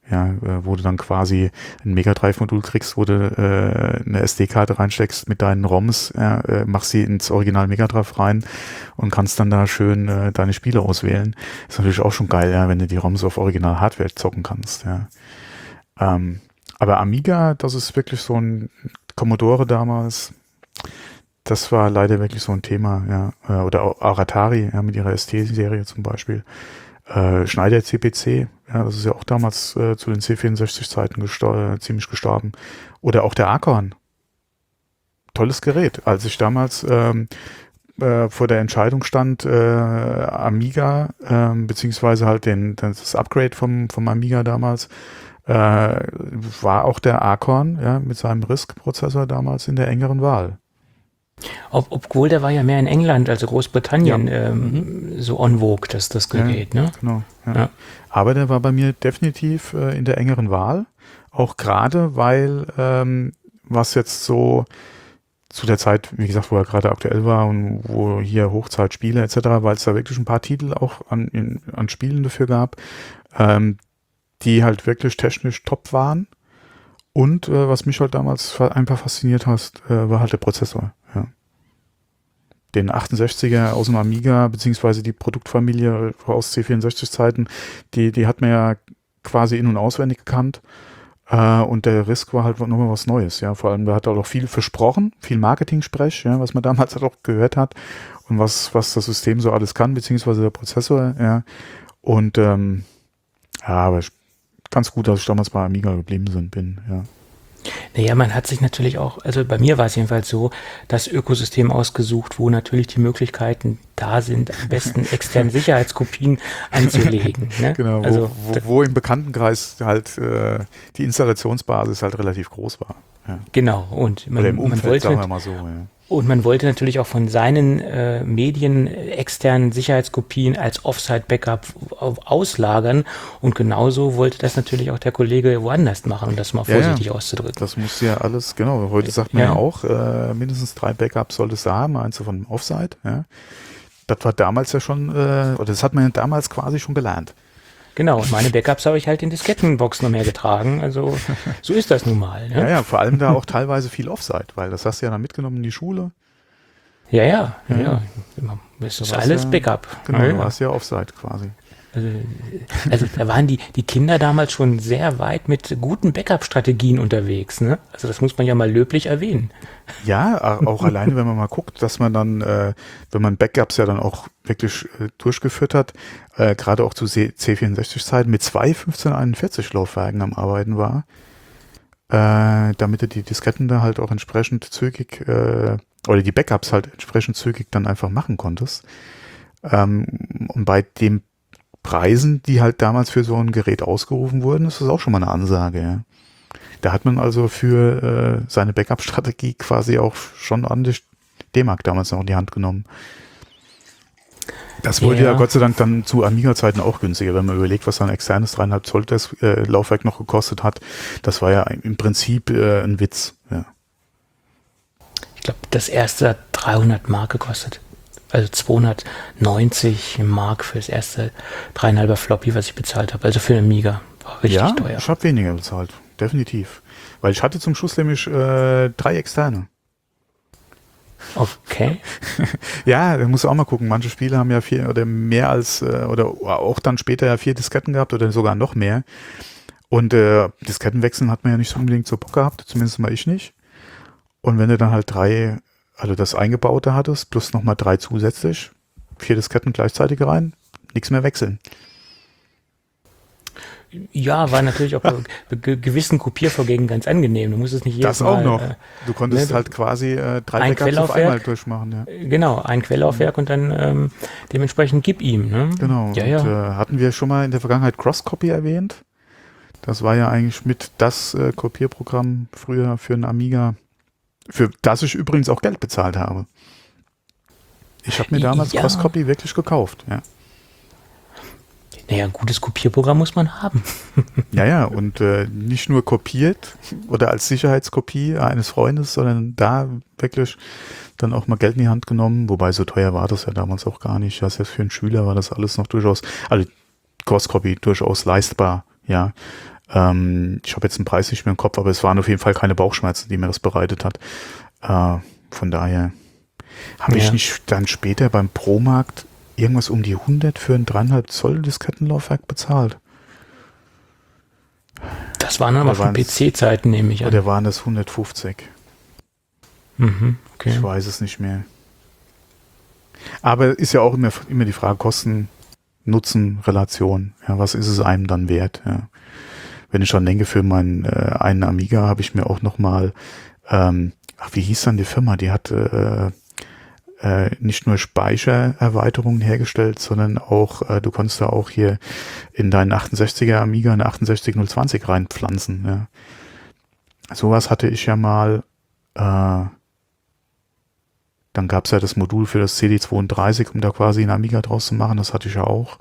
ja, äh, wo du dann quasi ein Mega Drive-Modul kriegst, wo du äh, eine S D-Karte reinsteckst mit deinen ROMs, ja, äh, machst sie ins Original Mega Drive rein und kannst dann da schön äh, deine Spiele auswählen. Ist natürlich auch schon geil, ja, wenn du die ROMs auf Original Hardware zocken kannst, ja. Ähm, aber Amiga, das ist wirklich so ein Commodore damals, das war leider wirklich so ein Thema, ja. Oder auch Atari, ja, mit ihrer S T-Serie zum Beispiel. Äh, Schneider C P C, ja, das ist ja auch damals äh, zu den C vierundsechzig-Zeiten gestor- äh, ziemlich gestorben. Oder auch der Acorn. Tolles Gerät. Als ich damals ähm, äh, vor der Entscheidung stand, äh, Amiga, äh, beziehungsweise halt den, das Upgrade vom, vom Amiga damals, äh, war auch der Acorn, ja, mit seinem RISC-Prozessor damals in der engeren Wahl. Ob, obwohl der war ja mehr in England, also Großbritannien, Ja. ähm, Mhm. so en vogue, das, das Gerät, ja, ne? Genau. Ja. Ja. Aber der war bei mir definitiv äh, in der engeren Wahl. Auch gerade, weil ähm, was jetzt so zu der Zeit, wie gesagt, wo er gerade aktuell war und wo hier Hochzeitspiele et cetera, weil es da wirklich ein paar Titel auch an, in, an Spielen dafür gab, ähm, die halt wirklich technisch top waren. Und äh, was mich halt damals fa- einfach fasziniert hat, äh, war halt der Prozessor. Ja. Den achtundsechziger aus dem Amiga, beziehungsweise die Produktfamilie aus C vierundsechzig-Zeiten, die, die hat man ja quasi in- und auswendig gekannt. Äh, und der RISC war halt nochmal was Neues. Ja. Vor allem, da hat er auch viel versprochen, viel Marketing-Sprech, ja, was man damals halt auch gehört hat und was, was das System so alles kann, beziehungsweise der Prozessor. Ja. Und ähm, ja, aber ganz gut, dass ich damals bei Amiga geblieben sind, bin, ja. Naja, man hat sich natürlich auch, also bei mir war es jedenfalls so, das Ökosystem ausgesucht, wo natürlich die Möglichkeiten da sind, am besten externe Sicherheitskopien anzulegen. Ne? Genau, wo, also, wo, wo im Bekanntenkreis halt äh, die Installationsbasis halt relativ groß war. Ja. Genau, und man, Oder im Umfeld, man wollte, sagen wir mal so. Ja. Und man wollte natürlich auch von seinen äh, Medien äh, externen Sicherheitskopien als Offsite-Backup auslagern. Und genauso wollte das natürlich auch der Kollege woanders machen, um das mal vorsichtig ja, ja. auszudrücken. Das muss ja alles, genau. Heute sagt man ja, ja auch, äh, mindestens drei Backups solltest du haben, eins von Offsite. Ja. Das war damals ja schon, äh, oder das hat man ja damals quasi schon gelernt. Genau, und meine Backups habe ich halt in Diskettenbox noch mehr getragen. Also so ist das nun mal. Ne? Ja, ja, vor allem da auch teilweise viel Offsite, weil das hast du ja dann mitgenommen in die Schule. Ja, ja, ja. ja. Das ist alles ja, Backup. Genau, ja, du warst ja Offsite quasi. Also, also da waren die, die Kinder damals schon sehr weit mit guten Backup-Strategien unterwegs. Ne? Also das muss man ja mal löblich erwähnen. Ja, auch alleine, wenn man mal guckt, dass man dann, äh, wenn man Backups ja dann auch wirklich äh, durchgeführt hat, äh, gerade auch zu C vierundsechzig-Zeiten mit zwei fünfzehn einundvierzig Laufwerken am Arbeiten war, äh, damit er die Disketten da halt auch entsprechend zügig, äh, oder die Backups halt entsprechend zügig dann einfach machen konntest. Ähm, und bei dem Preisen, die halt damals für so ein Gerät ausgerufen wurden, ist das auch schon mal eine Ansage, ja. Da hat man also für äh, seine Backup-Strategie quasi auch schon ordentlich D-Mark damals noch in die Hand genommen. Das wurde ja, ja Gott sei Dank dann zu Amiga-Zeiten auch günstiger, wenn man überlegt, was ein externes dreieinhalb Zoll das äh, Laufwerk noch gekostet hat. Das war ja im Prinzip äh, ein Witz, ja. Ich glaube, das erste hat dreihundert Mark gekostet. Also zweihundertneunzig Mark für das erste dreieinhalber Floppy, was ich bezahlt habe. Also für einen Amiga. War richtig ja, teuer. Ich habe weniger bezahlt, definitiv. Weil ich hatte zum Schluss nämlich äh, drei externe. Okay. Ja, da musst du auch mal gucken. Manche Spiele haben ja vier oder mehr als, äh, oder auch dann später ja vier Disketten gehabt oder sogar noch mehr. Und äh, Diskettenwechseln hat man ja nicht so unbedingt so Bock gehabt, zumindest mal ich nicht. Und wenn du dann halt drei, also das Eingebaute hattest, plus nochmal drei zusätzlich, vier Disketten gleichzeitig rein, nichts mehr wechseln. Ja, war natürlich auch bei ge gewissen Kopiervorgängen ganz angenehm. Du musstest nicht jedes Das auch Mal, noch. Äh, du konntest ne, halt quasi äh, drei ein Backups auf einmal durchmachen. Ja. Genau, ein Quellaufwerk und dann ähm, dementsprechend gib ihm. Ne? Genau. Ja, und, ja. Äh, hatten wir schon mal in der Vergangenheit Cross-Copy erwähnt? Das war ja eigentlich mit das äh, Kopierprogramm früher für einen Amiga, für das ich übrigens auch Geld bezahlt habe. Ich habe mir damals ja. Cross-Copy wirklich gekauft, ja. Naja, ein gutes Kopierprogramm muss man haben. Ja, ja, und äh, nicht nur kopiert oder als Sicherheitskopie eines Freundes, sondern da wirklich dann auch mal Geld in die Hand genommen, wobei so teuer war das ja damals auch gar nicht. Ja, selbst für einen Schüler war das alles noch durchaus, also Cross-Copy durchaus leistbar, ja. Ähm, ich habe jetzt den Preis nicht mehr im Kopf, aber es waren auf jeden Fall keine Bauchschmerzen, die mir das bereitet hat. Äh, von daher habe Ja. ich nicht dann später beim Pro-Markt irgendwas um die hundert für ein dreieinhalb Zoll Diskettenlaufwerk bezahlt. Das waren aber Oder schon waren's- P C-Zeiten, nehme ich an. Oder waren das hundertfünfzig? Mhm, okay. Ich weiß es nicht mehr. Aber ist ja auch immer, immer die Frage Kosten, Nutzen, Relation. Ja, was ist es einem dann wert? Ja. Wenn ich schon denke, für meinen äh, einen Amiga habe ich mir auch nochmal, ähm, ach, wie hieß dann die Firma? Die hatte äh, äh, nicht nur Speichererweiterungen hergestellt, sondern auch, äh, du konntest da auch hier in deinen achtundsechziger Amiga eine achtundsechzig null zwanzig reinpflanzen. Ja. Sowas hatte ich ja mal. Äh, Dann gab es ja das Modul für das C D zweiunddreißig, um da quasi einen Amiga draus zu machen. Das hatte ich ja auch.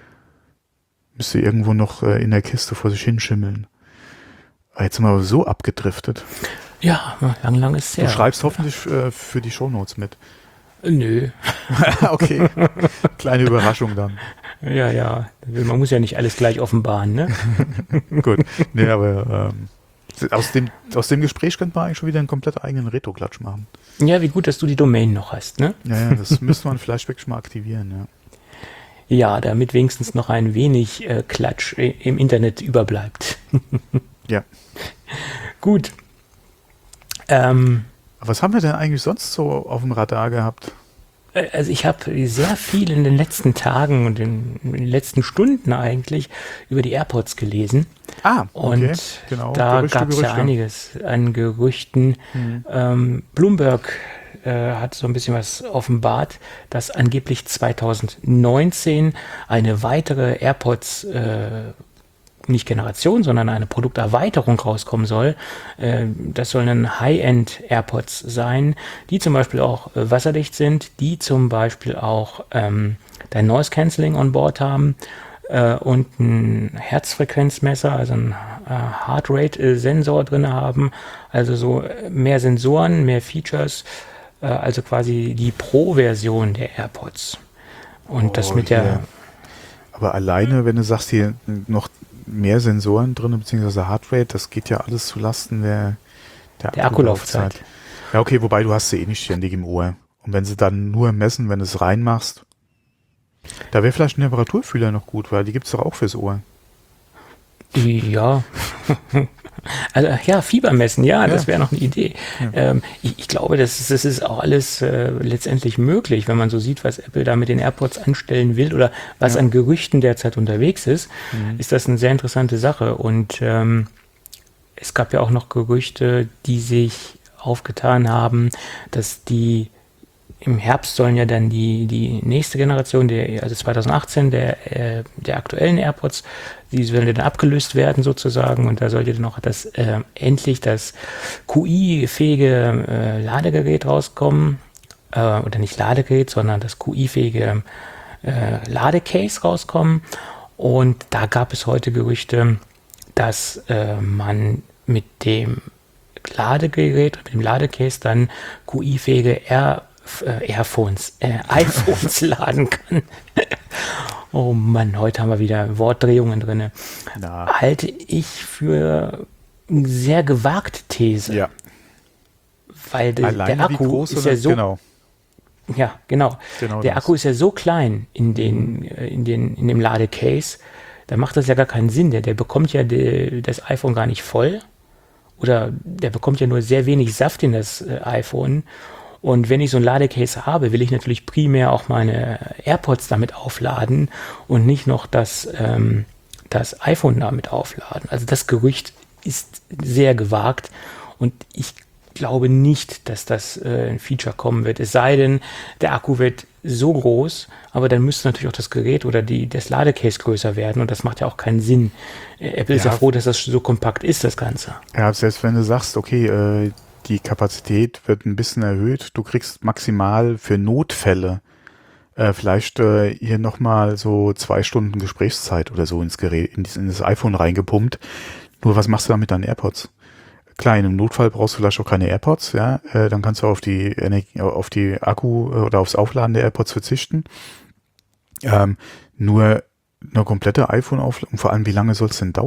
Müsste irgendwo noch äh, in der Kiste vor sich hinschimmeln. Aber jetzt sind wir aber so abgedriftet. Ja, lang, lang ist es Du her. schreibst hoffentlich äh, für die Shownotes mit. Nö. Okay. Kleine Überraschung dann. Ja, ja. Man muss ja nicht alles gleich offenbaren, ne? Gut. Nee, aber ähm, aus, dem, aus dem Gespräch könnte man eigentlich schon wieder einen komplett eigenen Retro-Klatsch machen. Ja, wie gut, dass du die Domain noch hast, ne? Ja, ja, das müsste man vielleicht wirklich mal aktivieren, ja. Ja, damit wenigstens noch ein wenig äh, Klatsch i- im Internet überbleibt. Ja. Gut. Ähm, Aber was haben wir denn eigentlich sonst so auf dem Radar gehabt? äh, also ich habe sehr viel in den letzten Tagen und in, in den letzten Stunden eigentlich über die AirPods gelesen. Ah, okay. Und Genau. da Gerüchte, gab es ja Gerüchte. einiges an Gerüchten. Mhm. Ähm, Bloomberg äh, hat so ein bisschen was offenbart, dass angeblich zwanzig neunzehn eine weitere AirPods, äh, nicht Generation, sondern eine Produkterweiterung rauskommen soll. Äh, das sollen High-End AirPods sein, die zum Beispiel auch äh, wasserdicht sind, die zum Beispiel auch ähm, dein Noise Cancelling on Board haben äh, und ein Herzfrequenzmesser, also ein äh, Heart Rate Sensor drin haben, also so äh, mehr Sensoren, mehr Features, äh, also quasi die Pro-Version der AirPods. Und das Oh, mit der hier. Aber alleine, wenn du sagst, hier noch mehr Sensoren drin, beziehungsweise Heartrate, das geht ja alles zu Lasten der, der, Der Akkulaufzeit. Ja, okay, wobei du hast sie eh nicht ständig im Ohr. Und wenn sie dann nur messen, wenn du es reinmachst, da wäre vielleicht ein Temperaturfühler noch gut, weil die gibt es doch auch fürs Ohr. Ja. Also ja, Fieber messen, ja, Ja. das wäre noch eine Idee. Ja. Ähm, ich, ich glaube, das, ist- das ist auch alles äh, letztendlich möglich, wenn man so sieht, was Apple da mit den AirPods anstellen will oder was Ja. an Gerüchten derzeit unterwegs ist, Mhm. ist das eine sehr interessante Sache. Und ähm, es gab ja auch noch Gerüchte, die sich aufgetan haben, dass die im Herbst sollen ja dann die, die nächste Generation, der, also zwanzig achtzehn, der, äh, der aktuellen AirPods, die sollen dann abgelöst werden sozusagen und da sollte dann noch das, äh, endlich das Q I-fähige äh, Ladegerät rauskommen, äh, oder nicht Ladegerät, sondern das Q I-fähige äh, Ladecase rauskommen und da gab es heute Gerüchte, dass äh, man mit dem Ladegerät, mit dem Ladecase dann Q I-fähige Air äh, Airphones, äh, iPhones laden kann. Oh Mann, heute haben wir wieder Wortdrehungen drin. Na, Halte ich für eine sehr gewagte These, ja. weil de, Alleine der wie Akku groß ist oder- ja so, genau, ja genau, genau der das. Akku ist ja so klein in den, äh, in den, in dem Ladecase, da macht das ja gar keinen Sinn. Der, der bekommt ja de, das iPhone gar nicht voll oder der bekommt ja nur sehr wenig Saft in das äh, iPhone. Und wenn ich so ein Ladecase habe, will ich natürlich primär auch meine AirPods damit aufladen und nicht noch das, ähm, das iPhone damit aufladen. Also das Gerücht ist sehr gewagt und ich glaube nicht, dass das äh, ein Feature kommen wird. Es sei denn, der Akku wird so groß, aber dann müsste natürlich auch das Gerät oder die, das Ladecase größer werden und das macht ja auch keinen Sinn. Äh, Apple ist ja Ja. froh, dass das so kompakt ist, das Ganze. Ja, selbst wenn du sagst, okay, äh, die Kapazität wird ein bisschen erhöht, du kriegst maximal für Notfälle äh, vielleicht äh, hier nochmal so zwei Stunden Gesprächszeit oder so ins Gerät, in, dies- in das iPhone reingepumpt. Nur was machst du da mit deinen AirPods? Klar, in einem Notfall brauchst du vielleicht auch keine AirPods, ja, äh, dann kannst du auf die Energie, auf die Akku äh, oder aufs Aufladen der AirPods verzichten. Ähm, nur eine komplette iPhone-Aufladung, vor allem wie lange soll es denn dauern?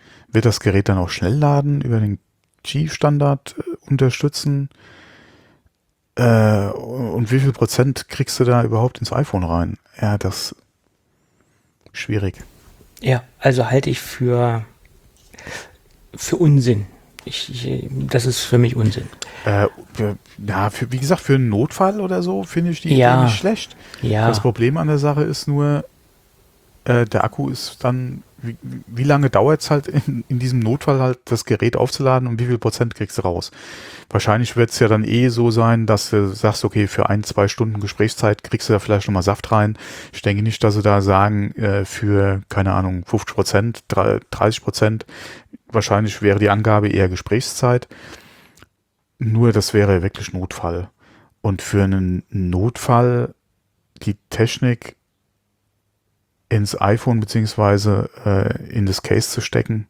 Wird das Gerät dann auch schnell laden, über den Qi-Standard äh, unterstützen? Äh, und wie viel Prozent kriegst du da überhaupt ins iPhone rein? Ja, das schwierig. Ja, also halte ich für, für Unsinn. Ich, ich, das ist für mich Unsinn. Äh, für, ja, für, wie gesagt, für einen Notfall oder so finde ich die Ja. Idee nicht schlecht. Ja, Das Problem an der Sache ist nur, äh, der Akku ist dann, wie, wie lange dauert es halt in, in diesem Notfall halt das Gerät aufzuladen und wie viel Prozent kriegst du raus? Wahrscheinlich wird es ja dann eh so sein, dass du sagst, okay, für ein, zwei Stunden Gesprächszeit kriegst du da vielleicht nochmal Saft rein. Ich denke nicht, dass sie da sagen, äh, für, keine Ahnung, fünfzig Prozent, dreißig Prozent, wahrscheinlich wäre die Angabe eher Gesprächszeit. Nur das wäre wirklich Notfall. Und für einen Notfall die Technik ins iPhone beziehungsweise äh, in das Case zu stecken.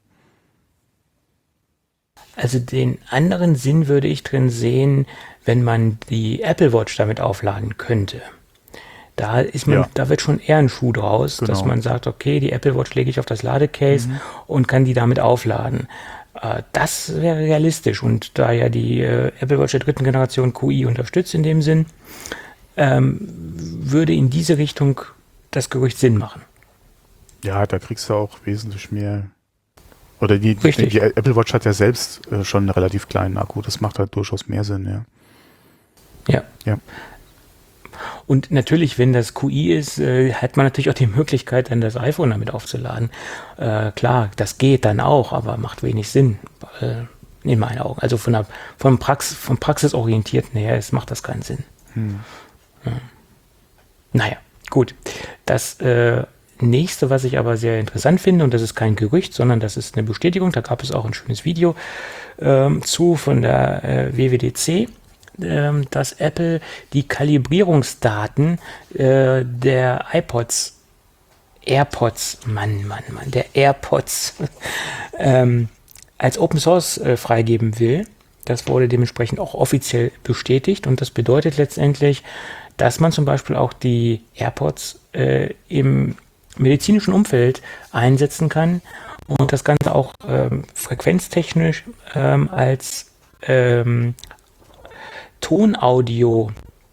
also den anderen Sinn würde ich drin sehen, wenn man die Apple Watch damit aufladen könnte. Da ist man, Ja. da wird schon eher ein Schuh draus, Genau. dass man sagt, okay, die Apple Watch lege ich auf das Ladecase Mhm. und kann die damit aufladen. Äh, das wäre realistisch und da ja die äh, Apple Watch der dritten Generation Q I unterstützt in dem Sinn, ähm, würde in diese Richtung das Gerücht Sinn machen. Ja, da kriegst du auch wesentlich mehr. Oder die, die, Richtig. die Apple Watch hat ja selbst äh, schon einen relativ kleinen Akku. Das macht halt durchaus mehr Sinn, ja. Ja. Ja. Und natürlich, wenn das Q I ist, äh, hat man natürlich auch die Möglichkeit, dann das iPhone damit aufzuladen. Äh, klar, das geht dann auch, aber macht wenig Sinn, äh, in meinen Augen. Also von der, vom, Prax, vom Praxisorientierten her ist, macht das keinen Sinn. Hm. Ja. Naja, gut. Das äh, nächste, was ich aber sehr interessant finde, und das ist kein Gerücht, sondern das ist eine Bestätigung, da gab es auch ein schönes Video ähm, zu von der äh, W W D C, ähm, dass Apple die Kalibrierungsdaten äh, der iPods, AirPods, Mann, Mann, Mann, der AirPods ähm, als Open Source äh, freigeben will. Das wurde dementsprechend auch offiziell bestätigt und das bedeutet letztendlich, dass man zum Beispiel auch die AirPods äh, im medizinischen Umfeld einsetzen kann und das Ganze auch ähm, frequenztechnisch ähm, als ähm, Tonaudiogramm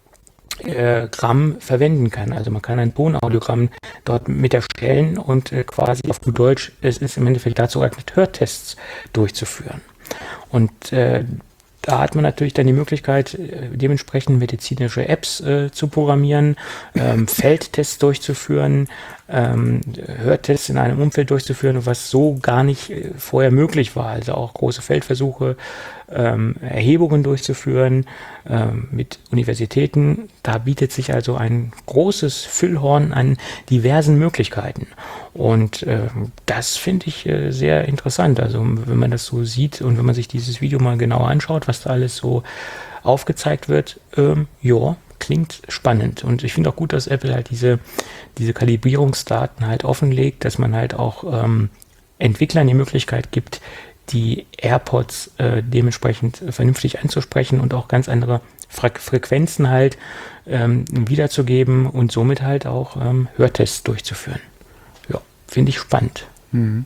verwenden kann. Also man kann ein Tonaudiogramm dort mit erstellen und äh, quasi auf gut Deutsch, es ist im Endeffekt dazu geeignet, Hörtests durchzuführen. Und äh, da hat man natürlich dann die Möglichkeit, äh, dementsprechend medizinische Apps äh, zu programmieren, ähm, Feldtests durchzuführen, ähm, Hörtests in einem Umfeld durchzuführen, was so gar nicht äh, vorher möglich war. Also auch große Feldversuche, ähm, Erhebungen durchzuführen ähm, mit Universitäten. Da bietet sich also ein großes Füllhorn an diversen Möglichkeiten. Und äh, das finde ich äh, sehr interessant. Also wenn man das so sieht und wenn man sich dieses Video mal genauer anschaut, was da alles so aufgezeigt wird, ähm, ja, klingt spannend. Und ich finde auch gut, dass Apple halt diese, diese Kalibrierungsdaten halt offenlegt, dass man halt auch ähm, Entwicklern die Möglichkeit gibt, die AirPods äh, dementsprechend vernünftig anzusprechen und auch ganz andere Fre- Frequenzen halt ähm, wiederzugeben und somit halt auch ähm, Hörtests durchzuführen. Ja, finde ich spannend. Mhm.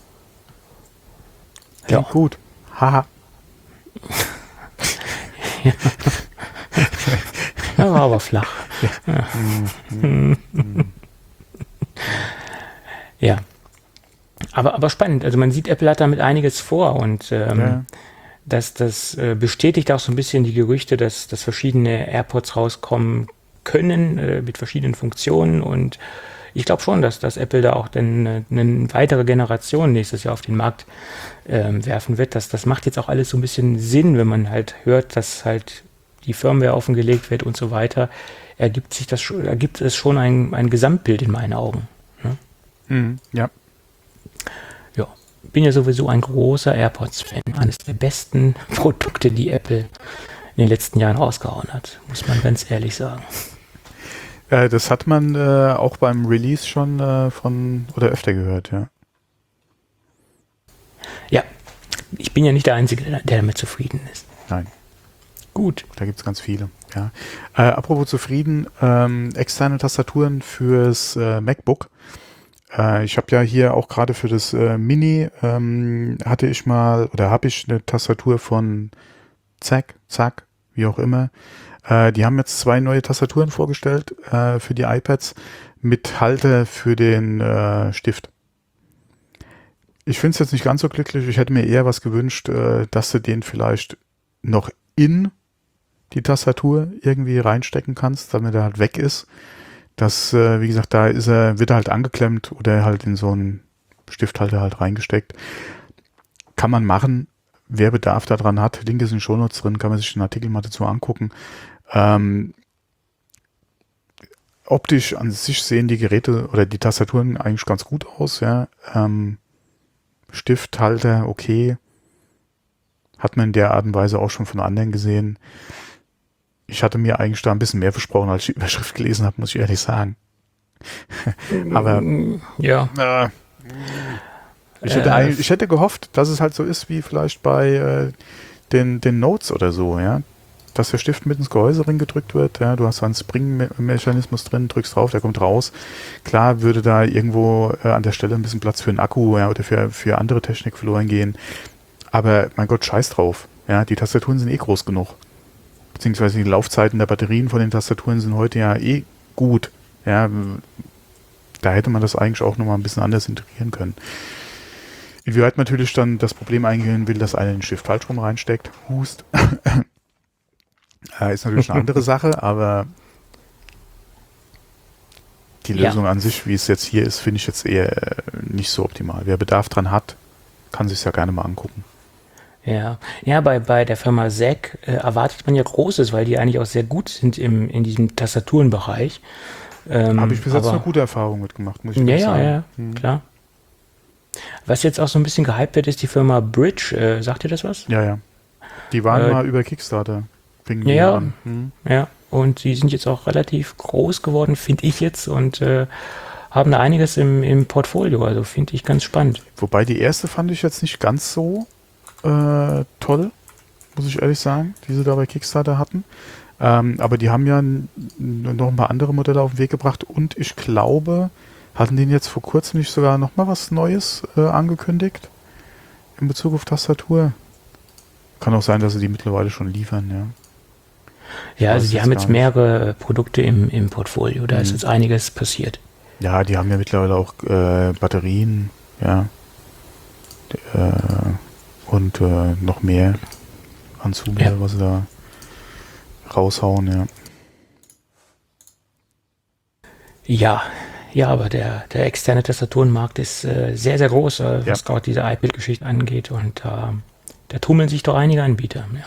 Ja. Klingt gut. Haha. Ja, war aber flach. Ja. Mhm. Mhm. Ja. Aber, aber spannend. Also man sieht, Apple hat damit einiges vor und ähm, Ja. das, das äh, bestätigt auch so ein bisschen die Gerüchte, dass, dass verschiedene AirPods rauskommen können äh, mit verschiedenen Funktionen und ich glaube schon, dass, dass Apple da auch dann äh, eine weitere Generation nächstes Jahr auf den Markt ähm, werfen wird. Das, das macht jetzt auch alles so ein bisschen Sinn, wenn man halt hört, dass halt die Firmware offengelegt wird und so weiter. Ergibt sich das schon, ergibt es schon ein, ein Gesamtbild in meinen Augen. Ne? Mhm. Ja. Ja, bin ja sowieso ein großer AirPods-Fan. Eines der besten Produkte, die Apple in den letzten Jahren rausgehauen hat, muss man ganz ehrlich sagen. Äh, das hat man äh, auch beim Release schon äh, von oder öfter gehört, ja. Ja, ich bin ja nicht der Einzige, der damit zufrieden ist. Nein. Gut. Da gibt es ganz viele, ja. Äh, apropos zufrieden, ähm, externe Tastaturen fürs äh, MacBook Äh, ich habe ja hier auch gerade für das äh, Mini ähm, hatte ich mal oder habe ich eine Tastatur von Zack, Zack, wie auch immer. Äh, die haben jetzt zwei neue Tastaturen vorgestellt äh, für die iPads mit Halter für den äh, Stift. Ich finde es jetzt nicht ganz so glücklich. Ich hätte mir eher was gewünscht, äh, dass du den vielleicht noch in die Tastatur irgendwie reinstecken kannst, damit er halt weg ist. Das, äh, wie gesagt, da ist er, wird er halt angeklemmt oder halt in so einen Stifthalter halt reingesteckt. Kann man machen. Wer Bedarf daran hat, Link ist in den Shownotes drin, kann man sich den Artikel mal dazu angucken. Ähm, optisch an sich sehen die Geräte oder die Tastaturen eigentlich ganz gut aus, ja. Ähm, Stifthalter, okay. Hat man in der Art und Weise auch schon von anderen gesehen. Ich hatte mir eigentlich da ein bisschen mehr versprochen, als ich die Überschrift gelesen habe, muss ich ehrlich sagen. Aber ja. Äh, ich, hätte Äh, eigentlich, ich hätte gehofft, dass es halt so ist wie vielleicht bei äh, den, den Notes oder so, ja. Dass der Stift mit ins Gehäuse reingedrückt wird, ja. Du hast einen Spring-Mechanismus drin, drückst drauf, der kommt raus. Klar würde da irgendwo äh, an der Stelle ein bisschen Platz für einen Akku, ja, oder für, für andere Technik verloren gehen. Aber mein Gott, scheiß drauf. Ja, die Tastaturen sind eh groß genug. Beziehungsweise die Laufzeiten der Batterien von den Tastaturen sind heute ja eh gut. Ja, da hätte man das eigentlich auch nochmal ein bisschen anders integrieren können. Inwieweit natürlich dann das Problem eingehen will, dass einer den Stift falsch rum reinsteckt, hust, äh, ist natürlich eine andere Sache, aber die Lösung Ja. an sich, wie es jetzt hier ist, finde ich jetzt eher äh, nicht so optimal. Wer Bedarf dran hat, kann sich ja gerne mal angucken. Ja, ja, bei, bei der Firma Zack äh, erwartet man ja Großes, weil die eigentlich auch sehr gut sind im, in diesem Tastaturenbereich. Ähm, Habe ich bis jetzt aber, eine gute Erfahrung mitgemacht, muss ich ja, ehrlich ja, sagen. ja, Hm. klar. Was jetzt auch so ein bisschen gehypt wird, ist die Firma Bridge. Äh, sagt ihr das was? Ja, ja. Die waren Äh, mal über Kickstarter. Fingen Ja, die ja. an. Hm. Ja, und die sind jetzt auch relativ groß geworden, finde ich jetzt, und äh, haben da einiges im, im Portfolio. Also finde ich ganz spannend. Wobei die erste fand ich jetzt nicht ganz so äh, toll, muss ich ehrlich sagen, die sie da bei Kickstarter hatten. Ähm, aber die haben ja n- n- noch ein paar andere Modelle auf den Weg gebracht und ich glaube, hatten die jetzt vor kurzem nicht sogar noch mal was Neues äh, angekündigt in Bezug auf Tastatur? Kann auch sein, dass sie die mittlerweile schon liefern, ja. Ja, Weiß also die jetzt haben gar jetzt nicht. mehrere Produkte im, im Portfolio. Da ist Mhm. jetzt einiges passiert. Ja, die haben ja mittlerweile auch äh, Batterien, ja. Äh, und äh, noch mehr an Zubehör, Ja. was sie da raushauen, ja. Ja, ja, aber der, der externe Tastaturenmarkt ist äh, sehr, sehr groß, äh, Ja. was gerade diese iPad-Geschichte angeht. Und äh, da tummeln sich doch einige Anbieter. Ja.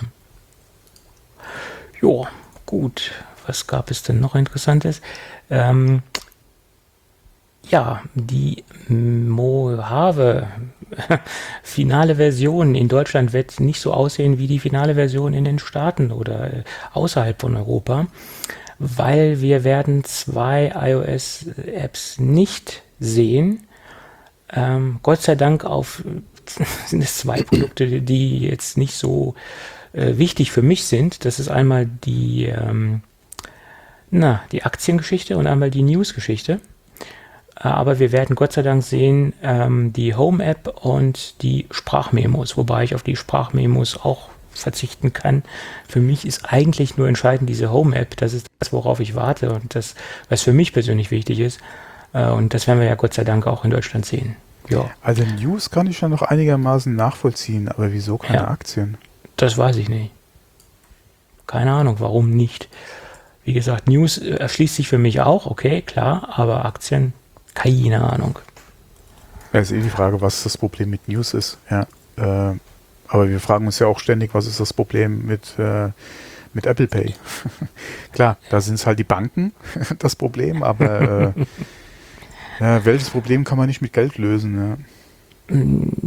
Jo, gut. Was gab es denn noch Interessantes? Ähm, ja, die Mojave finale Version in Deutschland wird nicht so aussehen wie die finale Version in den Staaten oder äh, außerhalb von Europa, weil wir werden zwei iOS-Apps nicht sehen. Ähm, Gott sei Dank auf sind es zwei Produkte, die jetzt nicht so äh, wichtig für mich sind. Das ist einmal die, ähm, na, die Aktiengeschichte und einmal die News-Geschichte. Äh, Aber wir werden Gott sei Dank sehen ähm, die Home-App und die Sprachmemos, wobei ich auf die Sprachmemos auch verzichten kann. Für mich ist eigentlich nur entscheidend diese Home-App. Das ist das, worauf ich warte und das, was für mich persönlich wichtig ist. Äh, und das werden wir ja Gott sei Dank auch in Deutschland sehen. Ja, Also News kann ich ja noch einigermaßen nachvollziehen, aber wieso keine Ja. Aktien? das weiß ich nicht. Keine Ahnung, warum nicht. Wie gesagt, News äh, erschließt sich für mich auch, okay, klar, aber Aktien, keine Ahnung. Ja, ist eh die Frage, was das Problem mit News ist. Ja, äh, aber wir fragen uns ja auch ständig, was ist das Problem mit, äh, mit Apple Pay? Klar, da sind es halt die Banken das Problem, aber äh, ja, welches Problem kann man nicht mit Geld lösen? Ja?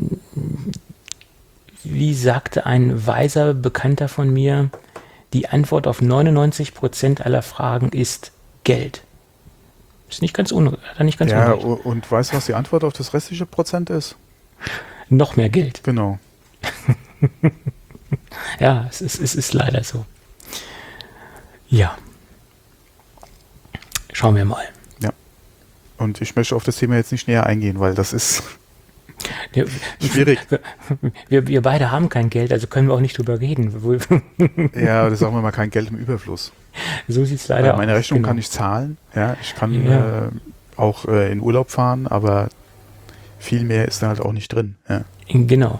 Wie sagte ein weiser Bekannter von mir, die Antwort auf neunundneunzig Prozent aller Fragen ist Geld. Ist nicht ganz unrecht. Hat er nicht ganz Ja, unrecht. u- und weißt du, was die Antwort auf das restliche Prozent ist? Noch mehr Geld. Genau. Ja, es ist, es ist leider so. Ja. Schauen wir mal. Ja. Und ich möchte auf das Thema jetzt nicht näher eingehen, weil das ist Ja, schwierig. Wir, wir beide haben kein Geld, also können wir auch nicht drüber reden. Ja, das sagen wir mal, kein Geld im Überfluss. So sieht es leider Äh, meine aus. Rechnung Genau. kann ich zahlen. Ja, ich kann Ja. äh, auch äh, in Urlaub fahren, aber viel mehr ist da halt auch nicht drin. Ja. Genau.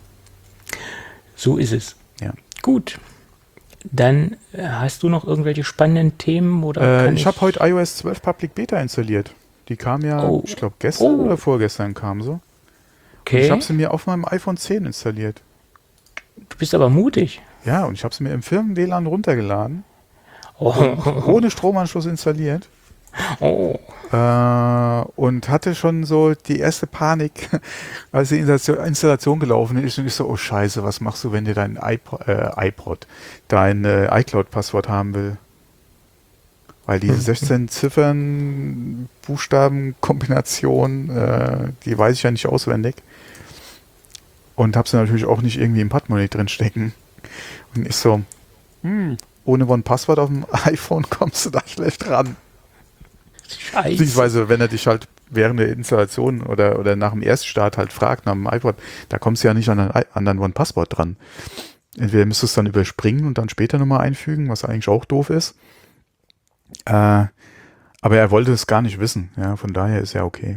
So ist es. Ja. Gut. Dann äh, hast du noch irgendwelche spannenden Themen? Oder Äh, kann ich habe heute i O S zwölf Public Beta installiert. Die kam ja, Oh. ich glaube gestern Oh. oder vorgestern kam so. Und Okay. ich habe sie mir auf meinem iPhone zehn installiert. Du bist aber mutig. Ja, und ich habe sie mir im Firmen-W L A N runtergeladen, Oh. ohne Stromanschluss installiert. Oh. Äh, und hatte schon so die erste Panik, als die Installation, Installation gelaufen ist. Und ich so, oh Scheiße, was machst du, wenn dir dein iPod, äh, iPod dein äh, iCloud-Passwort haben will? Weil diese sechzehn Ziffern, Buchstaben-Kombination, äh, die weiß ich ja nicht auswendig. Und habe sie natürlich auch nicht irgendwie im Portemonnaie drin stecken. Und ich so, hm, ohne One-Passwort auf dem iPhone kommst du da schlecht ran. Scheiße. Beziehungsweise, wenn er dich halt während der Installation oder, oder nach dem Erststart halt fragt, nach dem iPod, da kommst du ja nicht an dein, an dein One-Passwort dran. Entweder müsstest du es dann überspringen und dann später nochmal einfügen, was eigentlich auch doof ist. Äh, aber er wollte es gar nicht wissen. Ja, von daher ist er okay.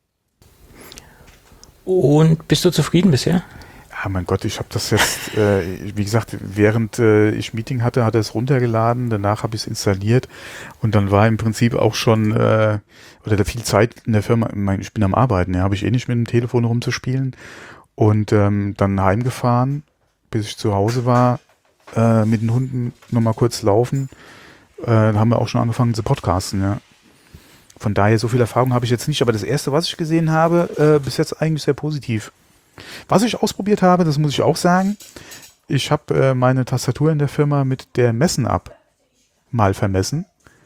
Und bist du zufrieden bisher? Ja, mein Gott, ich habe das jetzt, äh, wie gesagt, während äh, ich Meeting hatte, hat er es runtergeladen, danach habe ich es installiert und dann war im Prinzip auch schon, äh, oder da viel Zeit in der Firma, ich meine, ich bin am Arbeiten, ja, habe ich eh nicht mit dem Telefon rumzuspielen und ähm, dann heimgefahren, bis ich zu Hause war, äh, mit den Hunden nochmal kurz laufen, äh, dann haben wir auch schon angefangen zu podcasten, ja. Von daher, so viel Erfahrung habe ich jetzt nicht, aber das erste, was ich gesehen habe, äh, bis jetzt eigentlich sehr positiv. Was ich ausprobiert habe, das muss ich auch sagen, ich habe äh, meine Tastatur in der Firma mit der Messen-App mal vermessen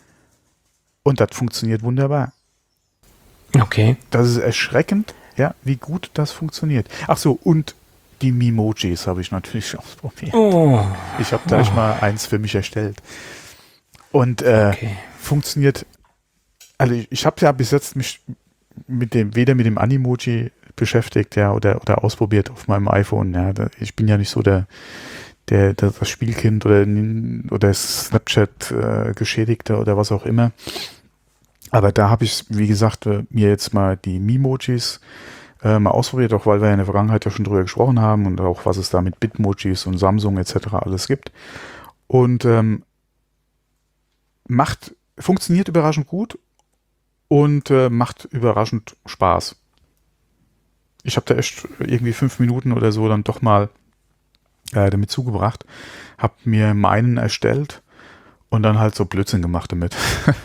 und das funktioniert wunderbar. Okay. Das ist erschreckend, ja, wie gut das funktioniert. Ach so, und die Memojis habe ich natürlich ausprobiert. Oh. Ich habe gleich Oh. mal eins für mich erstellt. Und äh, Okay. funktioniert, also ich, ich habe ja bis jetzt mich mit dem, weder mit dem Animoji beschäftigt, ja, oder, oder ausprobiert auf meinem iPhone, ja. Da, ich bin ja nicht so der, der, der das Spielkind oder, oder Snapchat äh, Geschädigte oder was auch immer. Aber da habe ich, wie gesagt, äh, mir jetzt mal die Memojis äh, mal ausprobiert, auch weil wir ja in der Vergangenheit ja schon drüber gesprochen haben und auch was es da mit Bitmojis und Samsung et cetera alles gibt. Und ähm, macht, funktioniert überraschend gut und äh, macht überraschend Spaß. Ich habe da echt irgendwie fünf Minuten oder so dann doch mal äh, damit zugebracht, habe mir meinen erstellt und dann halt so Blödsinn gemacht damit.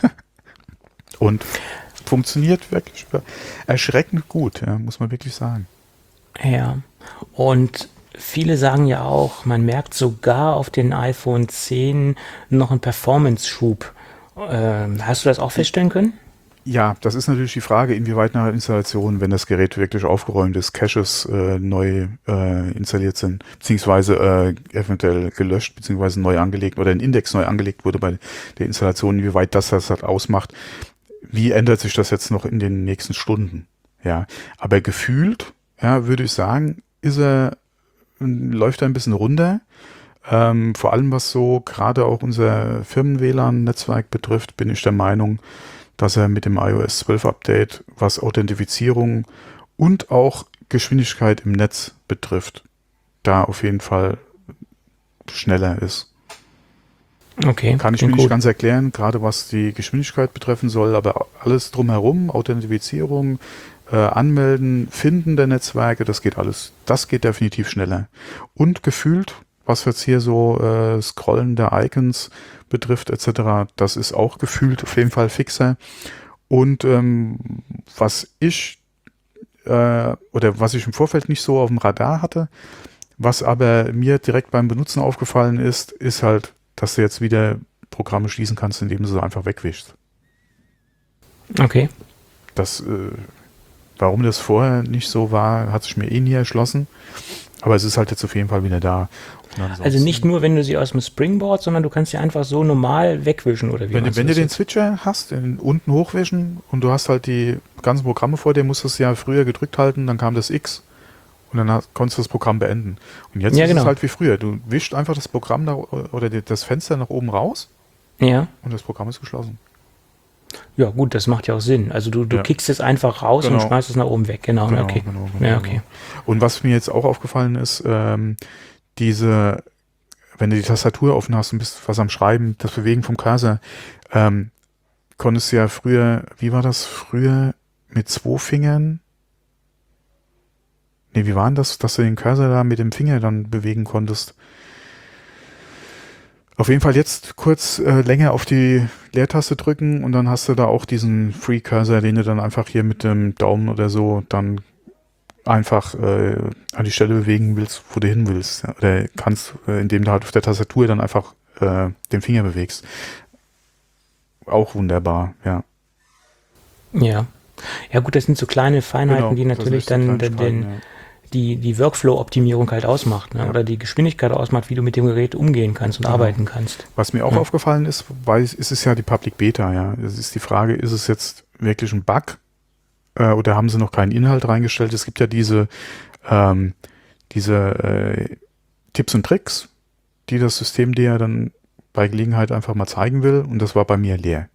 Und funktioniert wirklich erschreckend gut, ja, muss man wirklich sagen. Ja. Und viele sagen ja auch, man merkt sogar auf den iPhone zehn noch einen Performance-Schub. Ähm, hast du das auch feststellen können? Ja, das ist natürlich die Frage, inwieweit nach der Installation, wenn das Gerät wirklich aufgeräumt ist, Caches äh, neu äh, installiert sind, beziehungsweise äh, eventuell gelöscht, beziehungsweise neu angelegt oder ein Index neu angelegt wurde bei der Installation, inwieweit das das halt ausmacht. Wie ändert sich das jetzt noch in den nächsten Stunden? Ja, aber gefühlt, ja, würde ich sagen, ist er, läuft er ein bisschen runter. Ähm, vor allem was so gerade auch unser Firmen-W L A N-Netzwerk betrifft, bin ich der Meinung, dass er mit dem i O S zwölf Update, was Authentifizierung und auch Geschwindigkeit im Netz betrifft, da auf jeden Fall schneller ist. Okay. Kann ich mir nicht ganz erklären, gerade was die Geschwindigkeit betreffen soll, aber alles drumherum, Authentifizierung, äh, Anmelden, Finden der Netzwerke, das geht alles, das geht definitiv schneller. Und gefühlt, was jetzt hier so äh, Scrollen der Icons betrifft et cetera, das ist auch gefühlt auf jeden Fall fixer. Und ähm, was ich äh, oder was ich im Vorfeld nicht so auf dem Radar hatte, was aber mir direkt beim Benutzen aufgefallen ist, ist halt, dass du jetzt wieder Programme schließen kannst, indem du sie einfach wegwischst. Okay. Das, äh, warum das vorher nicht so war, hat sich mir eh nie erschlossen. Aber es ist halt jetzt auf jeden Fall wieder da. Also nicht nur, wenn du sie aus dem Springboard, sondern du kannst sie einfach so normal wegwischen, oder wie? Wenn, wenn du den Switcher hast, den unten hochwischen und du hast halt die ganzen Programme vor dir, musst du es ja früher gedrückt halten, dann kam das X und dann hast, konntest du das Programm beenden. Und jetzt ja, ist genau. es halt wie früher. Du wischst einfach das Programm nach, oder die, das Fenster nach oben raus ja. und das Programm ist geschlossen. Ja, gut, das macht ja auch Sinn. Also du, du ja. kickst es einfach raus genau. und schmeißt es nach oben weg. Genau, genau, okay. Genau, genau, ja, okay. Und was mir jetzt auch aufgefallen ist, ähm, diese, wenn du die Tastatur offen hast und bist was am Schreiben, das Bewegen vom Cursor, ähm, konntest du ja früher, wie war das früher, mit zwei Fingern, nee, wie war denn das, dass du den Cursor da mit dem Finger dann bewegen konntest? Auf jeden Fall jetzt kurz äh, länger auf die Leertaste drücken und dann hast du da auch diesen Free Cursor, den du dann einfach hier mit dem Daumen oder so dann einfach äh, an die Stelle bewegen willst, wo du hin willst. Ja? Oder kannst, äh, indem du halt auf der Tastatur dann einfach äh, den Finger bewegst. Auch wunderbar, ja. Ja. Ja gut, das sind so kleine Feinheiten, genau, die natürlich dann den, den ja. die, die Workflow-Optimierung halt ausmacht, ne? ja. oder die Geschwindigkeit ausmacht, wie du mit dem Gerät umgehen kannst und genau. arbeiten kannst. Was mir auch ja. aufgefallen ist, weil es ist ja die Public Beta, ja. Es ist die Frage, ist es jetzt wirklich ein Bug äh, oder haben sie noch keinen Inhalt reingestellt? Es gibt ja diese, ähm, diese äh, Tipps und Tricks, die das System dir dann bei Gelegenheit einfach mal zeigen will und das war bei mir leer.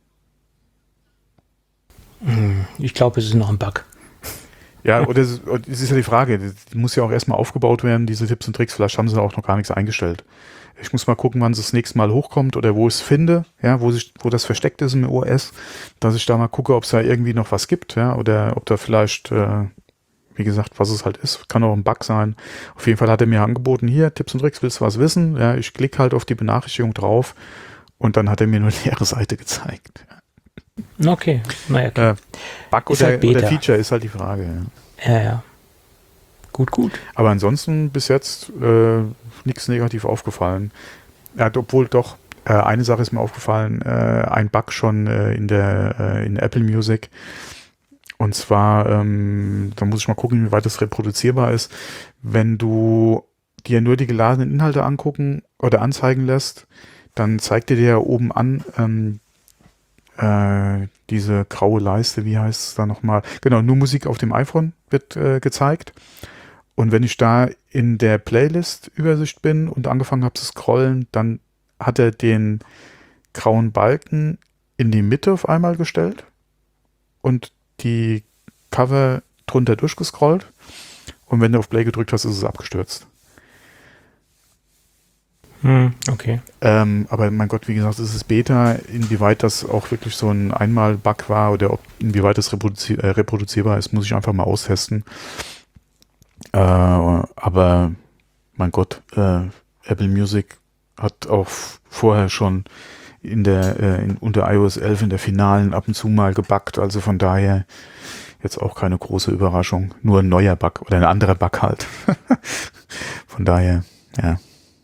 Ich glaube, es ist noch ein Bug. Ja, oder es ist ja die Frage, die muss ja auch erstmal aufgebaut werden, diese Tipps und Tricks, vielleicht haben sie auch noch gar nichts eingestellt. Ich muss mal gucken, wann es das nächste Mal hochkommt oder wo ich es finde, ja, wo sich, wo das versteckt ist im O S, dass ich da mal gucke, ob es da irgendwie noch was gibt, ja, oder ob da vielleicht, äh, wie gesagt, was es halt ist, kann auch ein Bug sein. Auf jeden Fall hat er mir angeboten, hier, Tipps und Tricks, willst du was wissen? Ja, ich klicke halt auf die Benachrichtigung drauf und dann hat er mir nur eine leere Seite gezeigt. Okay, naja. Okay. Äh, Bug oder, halt oder Feature ist halt die Frage. Ja, ja. ja. Gut, gut. Aber ansonsten bis jetzt äh, nichts negativ aufgefallen. Ja, obwohl doch, äh, eine Sache ist mir aufgefallen, äh, ein Bug schon äh, in der äh, in Apple Music. Und zwar, ähm, da muss ich mal gucken, wie weit das reproduzierbar ist. Wenn du dir nur die geladenen Inhalte angucken oder anzeigen lässt, dann zeigt dir der oben an, ähm, Äh, diese graue Leiste, wie heißt es da nochmal? Genau, nur Musik auf dem iPhone wird äh, gezeigt. Und wenn ich da in der Playlist-Übersicht bin und angefangen habe zu scrollen, dann hat er den grauen Balken in die Mitte auf einmal gestellt und die Cover drunter durchgescrollt. Und wenn du auf Play gedrückt hast, ist es abgestürzt. Hm, okay. Ähm, aber mein Gott, wie gesagt, es ist Beta, inwieweit das auch wirklich so ein Einmal-Bug war oder ob, inwieweit das reproduzi- äh, reproduzierbar ist, muss ich einfach mal austesten. Äh, aber mein Gott, äh, Apple Music hat auch vorher schon in der äh, in, unter i O S elf in der Finalen ab und zu mal gebuggt, also von daher jetzt auch keine große Überraschung, nur ein neuer Bug oder ein anderer Bug halt. Von daher, ja.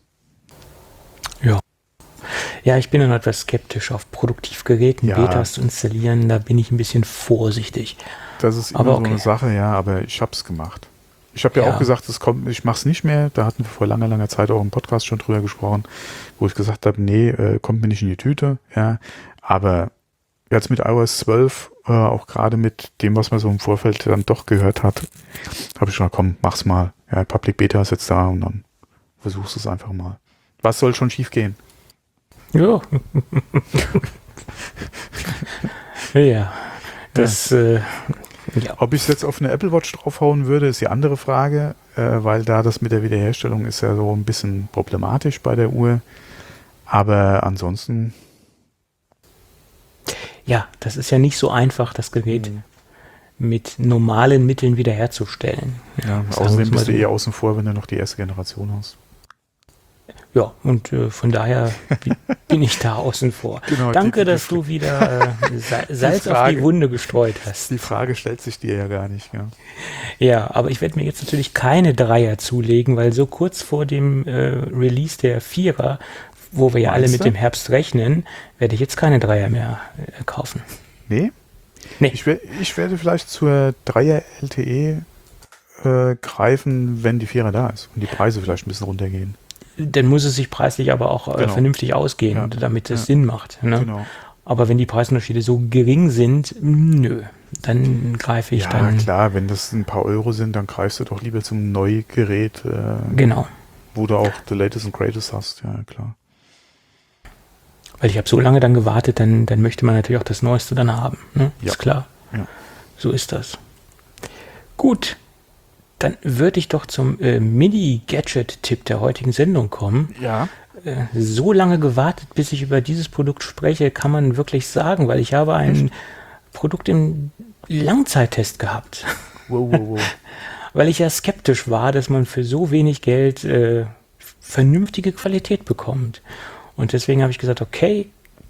Ja, ich bin dann etwas skeptisch auf Produktivgeräten, ja. Betas zu installieren, da bin ich ein bisschen vorsichtig. Das ist immer aber okay. so eine Sache, ja, aber ich habe es gemacht. Ich habe ja, ja auch gesagt, es kommt, ich mache es nicht mehr, da hatten wir vor langer, langer Zeit auch im Podcast schon drüber gesprochen, wo ich gesagt habe, nee, äh, kommt mir nicht in die Tüte, ja, aber jetzt mit i O S zwölf, äh, auch gerade mit dem, was man so im Vorfeld dann doch gehört hat, habe ich schon, komm, mach's mal, ja, Public Beta ist jetzt da und dann versuchst du es einfach mal. Was soll schon schief gehen? Ja. ja. Das, ja. Äh, ja. Ob ich es jetzt auf eine Apple Watch draufhauen würde, ist die andere Frage, äh, weil da das mit der Wiederherstellung ist ja so ein bisschen problematisch bei der Uhr. Aber ansonsten. Ja, das ist ja nicht so einfach, das Gerät mhm. mit normalen Mitteln wiederherzustellen. Ja, ja außerdem bist du eh außen vor, wenn du noch die erste Generation hast. Ja, und äh, von daher bin ich da außen vor. Genau, Danke, die, die, dass die, du wieder äh, Salz Frage, auf die Wunde gestreut hast. Die Frage stellt sich dir ja gar nicht. Ja, ja, aber ich werde mir jetzt natürlich keine Dreier zulegen, weil so kurz vor dem äh, Release der Vierer, wo wir ja alle mit dem Herbst rechnen, werde ich jetzt keine Dreier mehr äh, kaufen. Nee? Nee. Ich, ich werde vielleicht zur Dreier L T E äh, greifen, wenn die Vierer da ist und die Preise vielleicht ein bisschen runtergehen. Dann muss es sich preislich aber auch äh, Genau. vernünftig ausgehen, Ja. damit es Ja. Sinn macht. Ne? Genau. Aber wenn die Preisunterschiede so gering sind, nö, dann greife ich Ja, dann. klar, wenn das ein paar Euro sind, dann greifst du doch lieber zum Neugerät, äh, Genau. wo du auch the latest and greatest hast. Ja, klar. Weil ich habe so lange dann gewartet, dann, dann möchte man natürlich auch das Neueste dann haben. Ne? Ja. Ist klar. Ja. So ist das. Gut, dann würde ich doch zum äh, Mini-Gadget-Tipp der heutigen Sendung kommen. Ja. Äh, so lange gewartet, bis ich über dieses Produkt spreche, kann man wirklich sagen, weil ich habe ein Echt? Produkt im Langzeittest gehabt. Wow, wow, wow. Weil ich ja skeptisch war, dass man für so wenig Geld äh, vernünftige Qualität bekommt. Und deswegen habe ich gesagt, okay,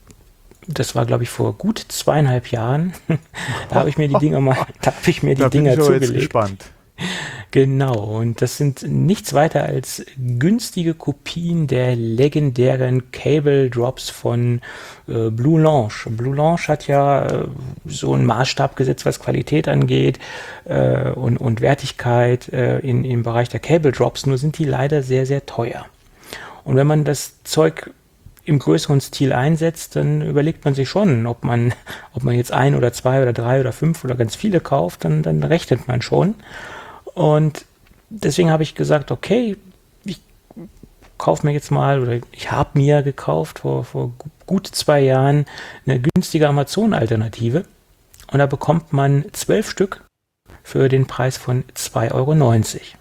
das war, glaube ich, vor gut zweieinhalb Jahren. Da habe ich mir die Dinger mal, da habe ich mir die Da bin Dinger ich aber jetzt zugelegt. gespannt. Genau, und das sind nichts weiter als günstige Kopien der legendären Cable Drops von äh, Blue Launch. Blue Launch hat ja äh, so einen Maßstab gesetzt, was Qualität angeht äh, und, und Wertigkeit äh, in, im Bereich der Cable Drops, nur sind die leider sehr, sehr teuer. Und wenn man das Zeug im größeren Stil einsetzt, dann überlegt man sich schon, ob man, ob man jetzt ein oder zwei oder drei oder fünf oder ganz viele kauft, dann, dann rechnet man schon. Und deswegen habe ich gesagt, okay, ich kaufe mir jetzt mal, oder ich habe mir gekauft vor, vor gut zwei Jahren eine günstige Amazon-Alternative. Und da bekommt man zwölf Stück für den Preis von zwei Euro neunzig.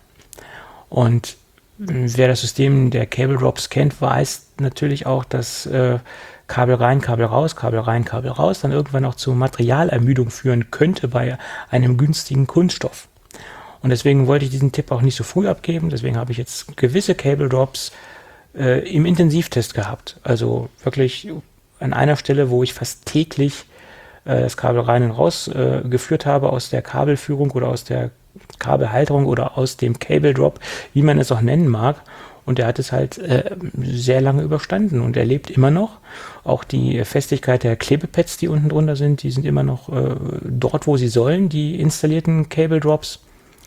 Und wer das System der Cable Drops kennt, weiß natürlich auch, dass äh, Kabel rein, Kabel raus, Kabel rein, Kabel raus dann irgendwann auch zu Materialermüdung führen könnte bei einem günstigen Kunststoff. Und deswegen wollte ich diesen Tipp auch nicht so früh abgeben. Deswegen habe ich jetzt gewisse Cable Drops äh, im Intensivtest gehabt. Also wirklich an einer Stelle, wo ich fast täglich äh, das Kabel rein und raus äh, geführt habe aus der Kabelführung oder aus der Kabelhalterung oder aus dem Cable Drop, wie man es auch nennen mag. Und der hat es halt äh, sehr lange überstanden und er lebt immer noch. Auch die Festigkeit der Klebepads, die unten drunter sind, die sind immer noch äh, dort, wo sie sollen, die installierten Cable Drops.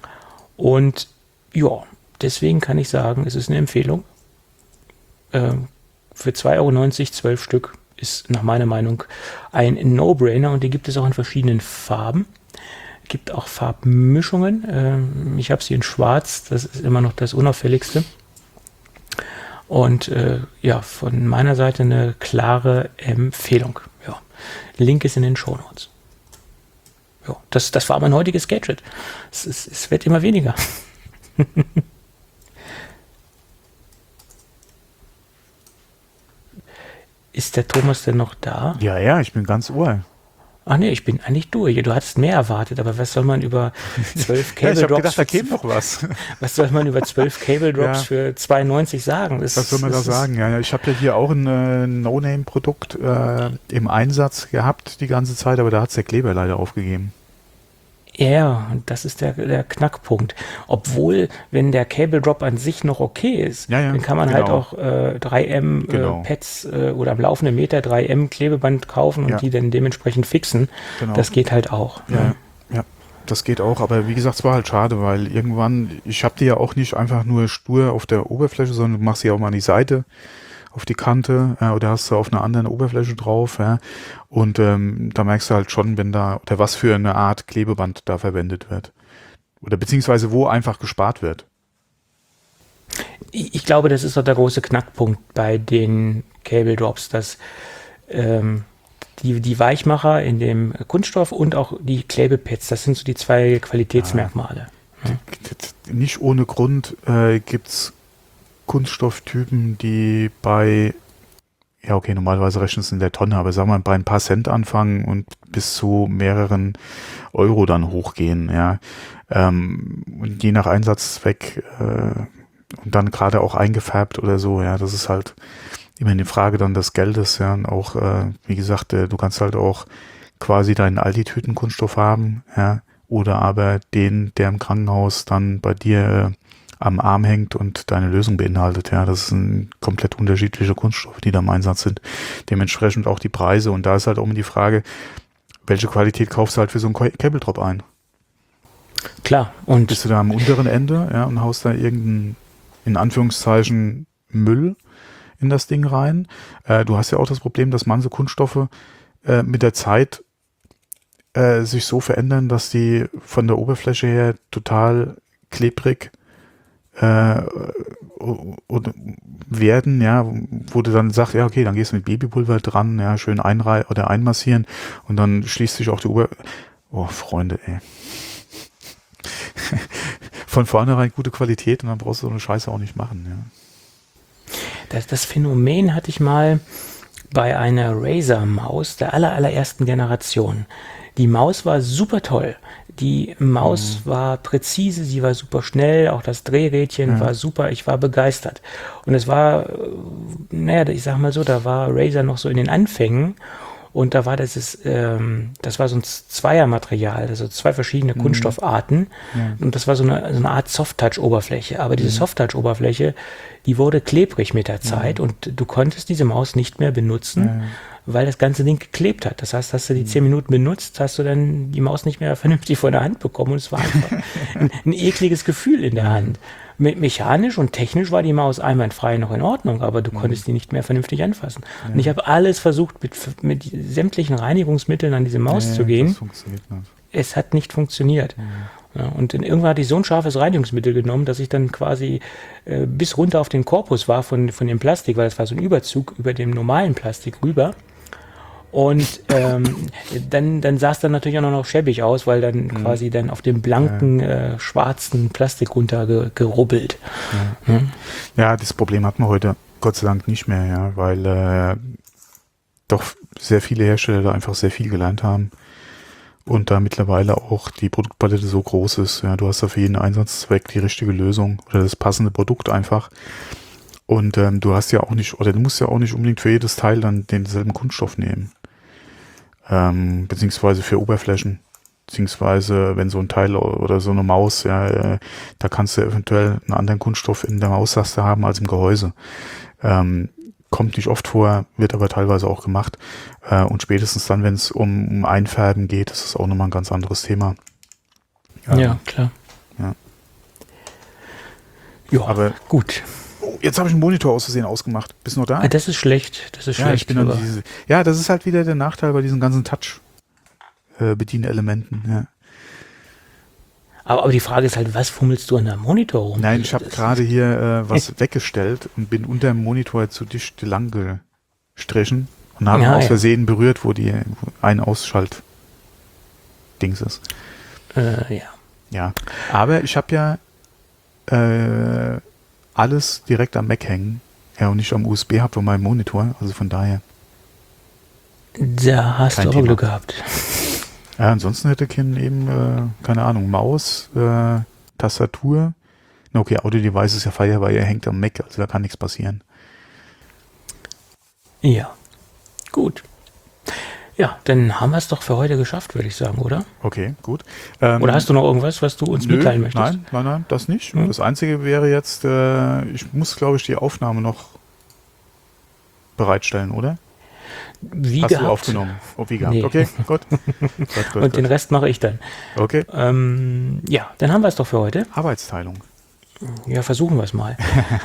Und ja, deswegen kann ich sagen, es ist eine Empfehlung. Äh, für zwei Euro neunzig, zwölf Stück ist nach meiner Meinung ein No-Brainer und die gibt es auch in verschiedenen Farben. Gibt auch Farbmischungen. Ähm, ich habe sie in Schwarz, das ist immer noch das unauffälligste. Und äh, ja, von meiner Seite eine klare Empfehlung. Ja. Link ist in den Shownotes. Ja, das, das war mein heutiges Gadget. Es, es, es wird immer weniger. Ist der Thomas denn noch da? Ja, ja, ich bin ganz ohr. Ach nee, ich bin eigentlich durch. Du hattest mehr erwartet, aber was soll man über zwölf Ja, Cable ich habe Drops gedacht, da für- käme noch was. was soll man über zwölf Cable Drops Ja. für zwei Euro neunzig sagen? Das, Was soll man da das ist- sagen? Ja, ja, ich habe ja hier auch ein äh, No-Name-Produkt äh, im Einsatz gehabt die ganze Zeit, aber da hat es der Kleber leider aufgegeben. Ja, und das ist der, der Knackpunkt. Obwohl, wenn der Cable Drop an sich noch okay ist, Ja, ja, dann kann man genau. halt auch äh, drei M Genau. äh, Pads äh, oder am laufenden Meter drei M Klebeband kaufen und Ja. die dann dementsprechend fixen. Genau. Das geht halt auch. Ja, ne? ja, das geht auch, aber wie gesagt, es war halt schade, weil irgendwann, ich habe die ja auch nicht einfach nur stur auf der Oberfläche, sondern du machst sie auch mal an die Seite, auf die Kante, äh, oder hast du auf einer anderen Oberfläche drauf, ja, und ähm, da merkst du halt schon, wenn da, oder was für eine Art Klebeband da verwendet wird. Oder beziehungsweise wo einfach gespart wird. Ich, ich glaube, das ist doch der große Knackpunkt bei den Cable Drops, dass ähm, die, die Weichmacher in dem Kunststoff und auch die Klebepads, das sind so die zwei Qualitätsmerkmale. Nicht ohne Grund äh, gibt's Kunststofftypen, die bei, ja okay, normalerweise rechnen es in der Tonne, aber sagen wir bei ein paar Cent anfangen und bis zu mehreren Euro dann hochgehen, ja. Ähm, und je nach Einsatzzweck äh, und dann gerade auch eingefärbt oder so, ja, das ist halt immer eine Frage dann des Geldes, ja, und auch, äh, wie gesagt, äh, du kannst halt auch quasi deinen Aldi-Tüten-Kunststoff haben, ja, oder aber den, der im Krankenhaus dann bei dir äh, am Arm hängt und deine Lösung beinhaltet. Ja, das sind komplett unterschiedliche Kunststoffe, die da im Einsatz sind. Dementsprechend auch die Preise. Und da ist halt auch immer die Frage, welche Qualität kaufst du halt für so einen Cable Drop ein? klar. Und bist du da am unteren Ende, ja, und haust da irgendeinen, in Anführungszeichen, Müll in das Ding rein. Äh, du hast ja auch das Problem, dass manche Kunststoffe äh, mit der Zeit äh, sich so verändern, dass die von der Oberfläche her total klebrig äh, und werden, ja, wo du dann sagst, ja, okay, dann gehst du mit Babypulver dran, ja, schön einrei oder einmassieren und dann schließt sich auch die Ober... Oh, Freunde, ey. Von vornherein gute Qualität und dann brauchst du so eine Scheiße auch nicht machen, ja. Das, das Phänomen hatte ich mal bei einer Razer-Maus der aller, allerersten Generation. Die Maus war super toll. Die Maus mhm. war präzise, sie war super schnell, auch das Drehrädchen ja. war super, ich war begeistert. Und es war, naja, ich sag mal so, da war Razer noch so in den Anfängen und da war das, ist, ähm, das war so ein Zweiermaterial, also zwei verschiedene mhm. Kunststoffarten ja. und das war so eine, so eine Art Soft-Touch-Oberfläche. Aber diese mhm. Soft-Touch-Oberfläche, die wurde klebrig mit der Zeit mhm. und du konntest diese Maus nicht mehr benutzen, ja. weil das ganze Ding geklebt hat. Das heißt, hast du die zehn Minuten benutzt, hast du dann die Maus nicht mehr vernünftig von der Hand bekommen und es war einfach ein, ein ekliges Gefühl in der Hand. Me- mechanisch und technisch war die Maus einwandfrei noch in Ordnung, aber du mhm. konntest die nicht mehr vernünftig anfassen. Ja. Und ich habe alles versucht, mit, mit sämtlichen Reinigungsmitteln an diese Maus ja, zu gehen. Das funktioniert nicht. Es hat nicht funktioniert. Mhm. Ja, und in, irgendwann hatte ich so ein scharfes Reinigungsmittel genommen, dass ich dann quasi äh, bis runter auf den Korpus war von, von dem Plastik, weil das war so ein Überzug über dem normalen Plastik rüber. Und ähm, dann, dann sah es dann natürlich auch noch schäbig aus, weil dann mhm. quasi dann auf dem blanken, ja. äh, schwarzen Plastik runtergerubbelt. Ja. Mhm. ja, das Problem hat man heute Gott sei Dank nicht mehr, ja, weil äh, doch sehr viele Hersteller da einfach sehr viel gelernt haben. Und da mittlerweile auch die Produktpalette so groß ist. Ja, du hast da für jeden Einsatzzweck die richtige Lösung oder das passende Produkt einfach. Und ähm, du hast ja auch nicht, oder du musst ja auch nicht unbedingt für jedes Teil dann denselben Kunststoff nehmen. Ähm, beziehungsweise für Oberflächen. Beziehungsweise, wenn so ein Teil oder so eine Maus, ja, äh, da kannst du eventuell einen anderen Kunststoff in der Maustaste haben als im Gehäuse. Ähm, Kommt nicht oft vor, wird aber teilweise auch gemacht. Äh, und spätestens dann, wenn es um, um Einfärben geht, ist es auch nochmal ein ganz anderes Thema. Ähm, ja, klar. Ja, jo, aber gut. Oh, jetzt habe ich einen Monitor aus Versehen ausgemacht. Bist du noch da? Ah, das ist schlecht. Das ist ja, schlecht. Ich bin dann diese, ja, das ist halt wieder der Nachteil bei diesen ganzen Touch-Bedienelementen. Äh, ja. Aber, aber die Frage ist halt, was fummelst du an deinem Monitor rum? Nein, ich habe gerade hier äh, was weggestellt und bin unter dem Monitor zu dicht lang gestrichen und habe ja, aus Versehen ja. berührt, wo die wo ein Ausschalt-Dings ist. Äh, ja. Ja, aber ich habe ja äh, alles direkt am Mac hängen, ja, und nicht am U S B-Hub von meinem Monitor, also von daher. Da hast du auch Glück gehabt. Ja, ansonsten hätte Kim eben, äh, keine Ahnung, Maus, äh, Tastatur. Na okay, Audio-Device ist ja Fire, weil er hängt am Mac, also da kann nichts passieren. Ja, gut. Ja, dann haben wir es doch für heute geschafft, würde ich sagen, oder? Okay, gut. Ähm, oder hast du noch irgendwas, was du uns nö, mitteilen möchtest? Nein, nein, nein, das nicht. Hm? Das Einzige wäre jetzt, äh, ich muss, glaube ich, die Aufnahme noch bereitstellen, oder? Wie Hast gehabt. du aufgenommen? Oh, wie gehabt. Nee. Okay, gut. gut, gut Und gut. den Rest mache ich dann. Okay. Ähm, ja, dann haben wir es doch für heute. Arbeitsteilung. Ja, versuchen wir es mal.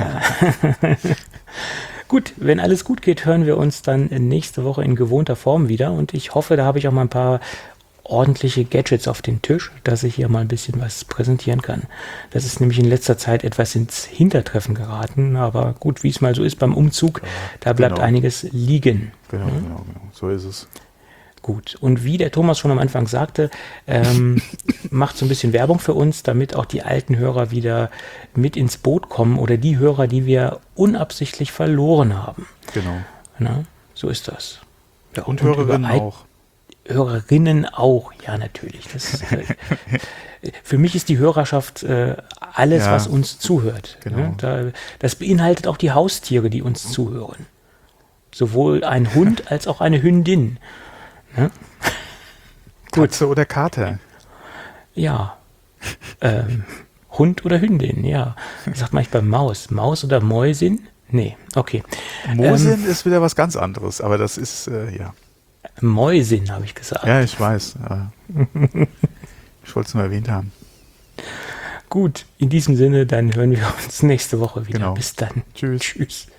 Gut, wenn alles gut geht, hören wir uns dann nächste Woche in gewohnter Form wieder. Und ich hoffe, da habe ich auch mal ein paar ordentliche Gadgets auf den Tisch, dass ich hier mal ein bisschen was präsentieren kann. Das ist nämlich in letzter Zeit etwas ins Hintertreffen geraten, aber gut, wie es mal so ist beim Umzug, ja, da bleibt genau. einiges liegen. Genau, ja? genau, genau, so ist es. Gut, und wie der Thomas schon am Anfang sagte, ähm, macht so ein bisschen Werbung für uns, damit auch die alten Hörer wieder mit ins Boot kommen oder die Hörer, die wir unabsichtlich verloren haben. Genau. Na, so ist das. Ja, und, und Hörerinnen auch. Hörerinnen auch, ja natürlich. Das, äh, für mich ist die Hörerschaft äh, alles, ja, was uns zuhört. Genau. Ne? Da, das beinhaltet auch die Haustiere, die uns mhm. zuhören. Sowohl ein Hund als auch eine Hündin. Ne? Katze oder Kater? Ja. Ähm, Hund oder Hündin, ja. Das sagt man nicht beim Maus. Maus oder Mäusin? Nee, okay. Mosin ähm, ist wieder was ganz anderes, aber das ist, äh, ja. Mäusin, habe ich gesagt. Ja, ich weiß. Ich wollte es nur erwähnt haben. Gut, in diesem Sinne, dann hören wir uns nächste Woche wieder. Genau. Bis dann. Tschüss. Tschüss.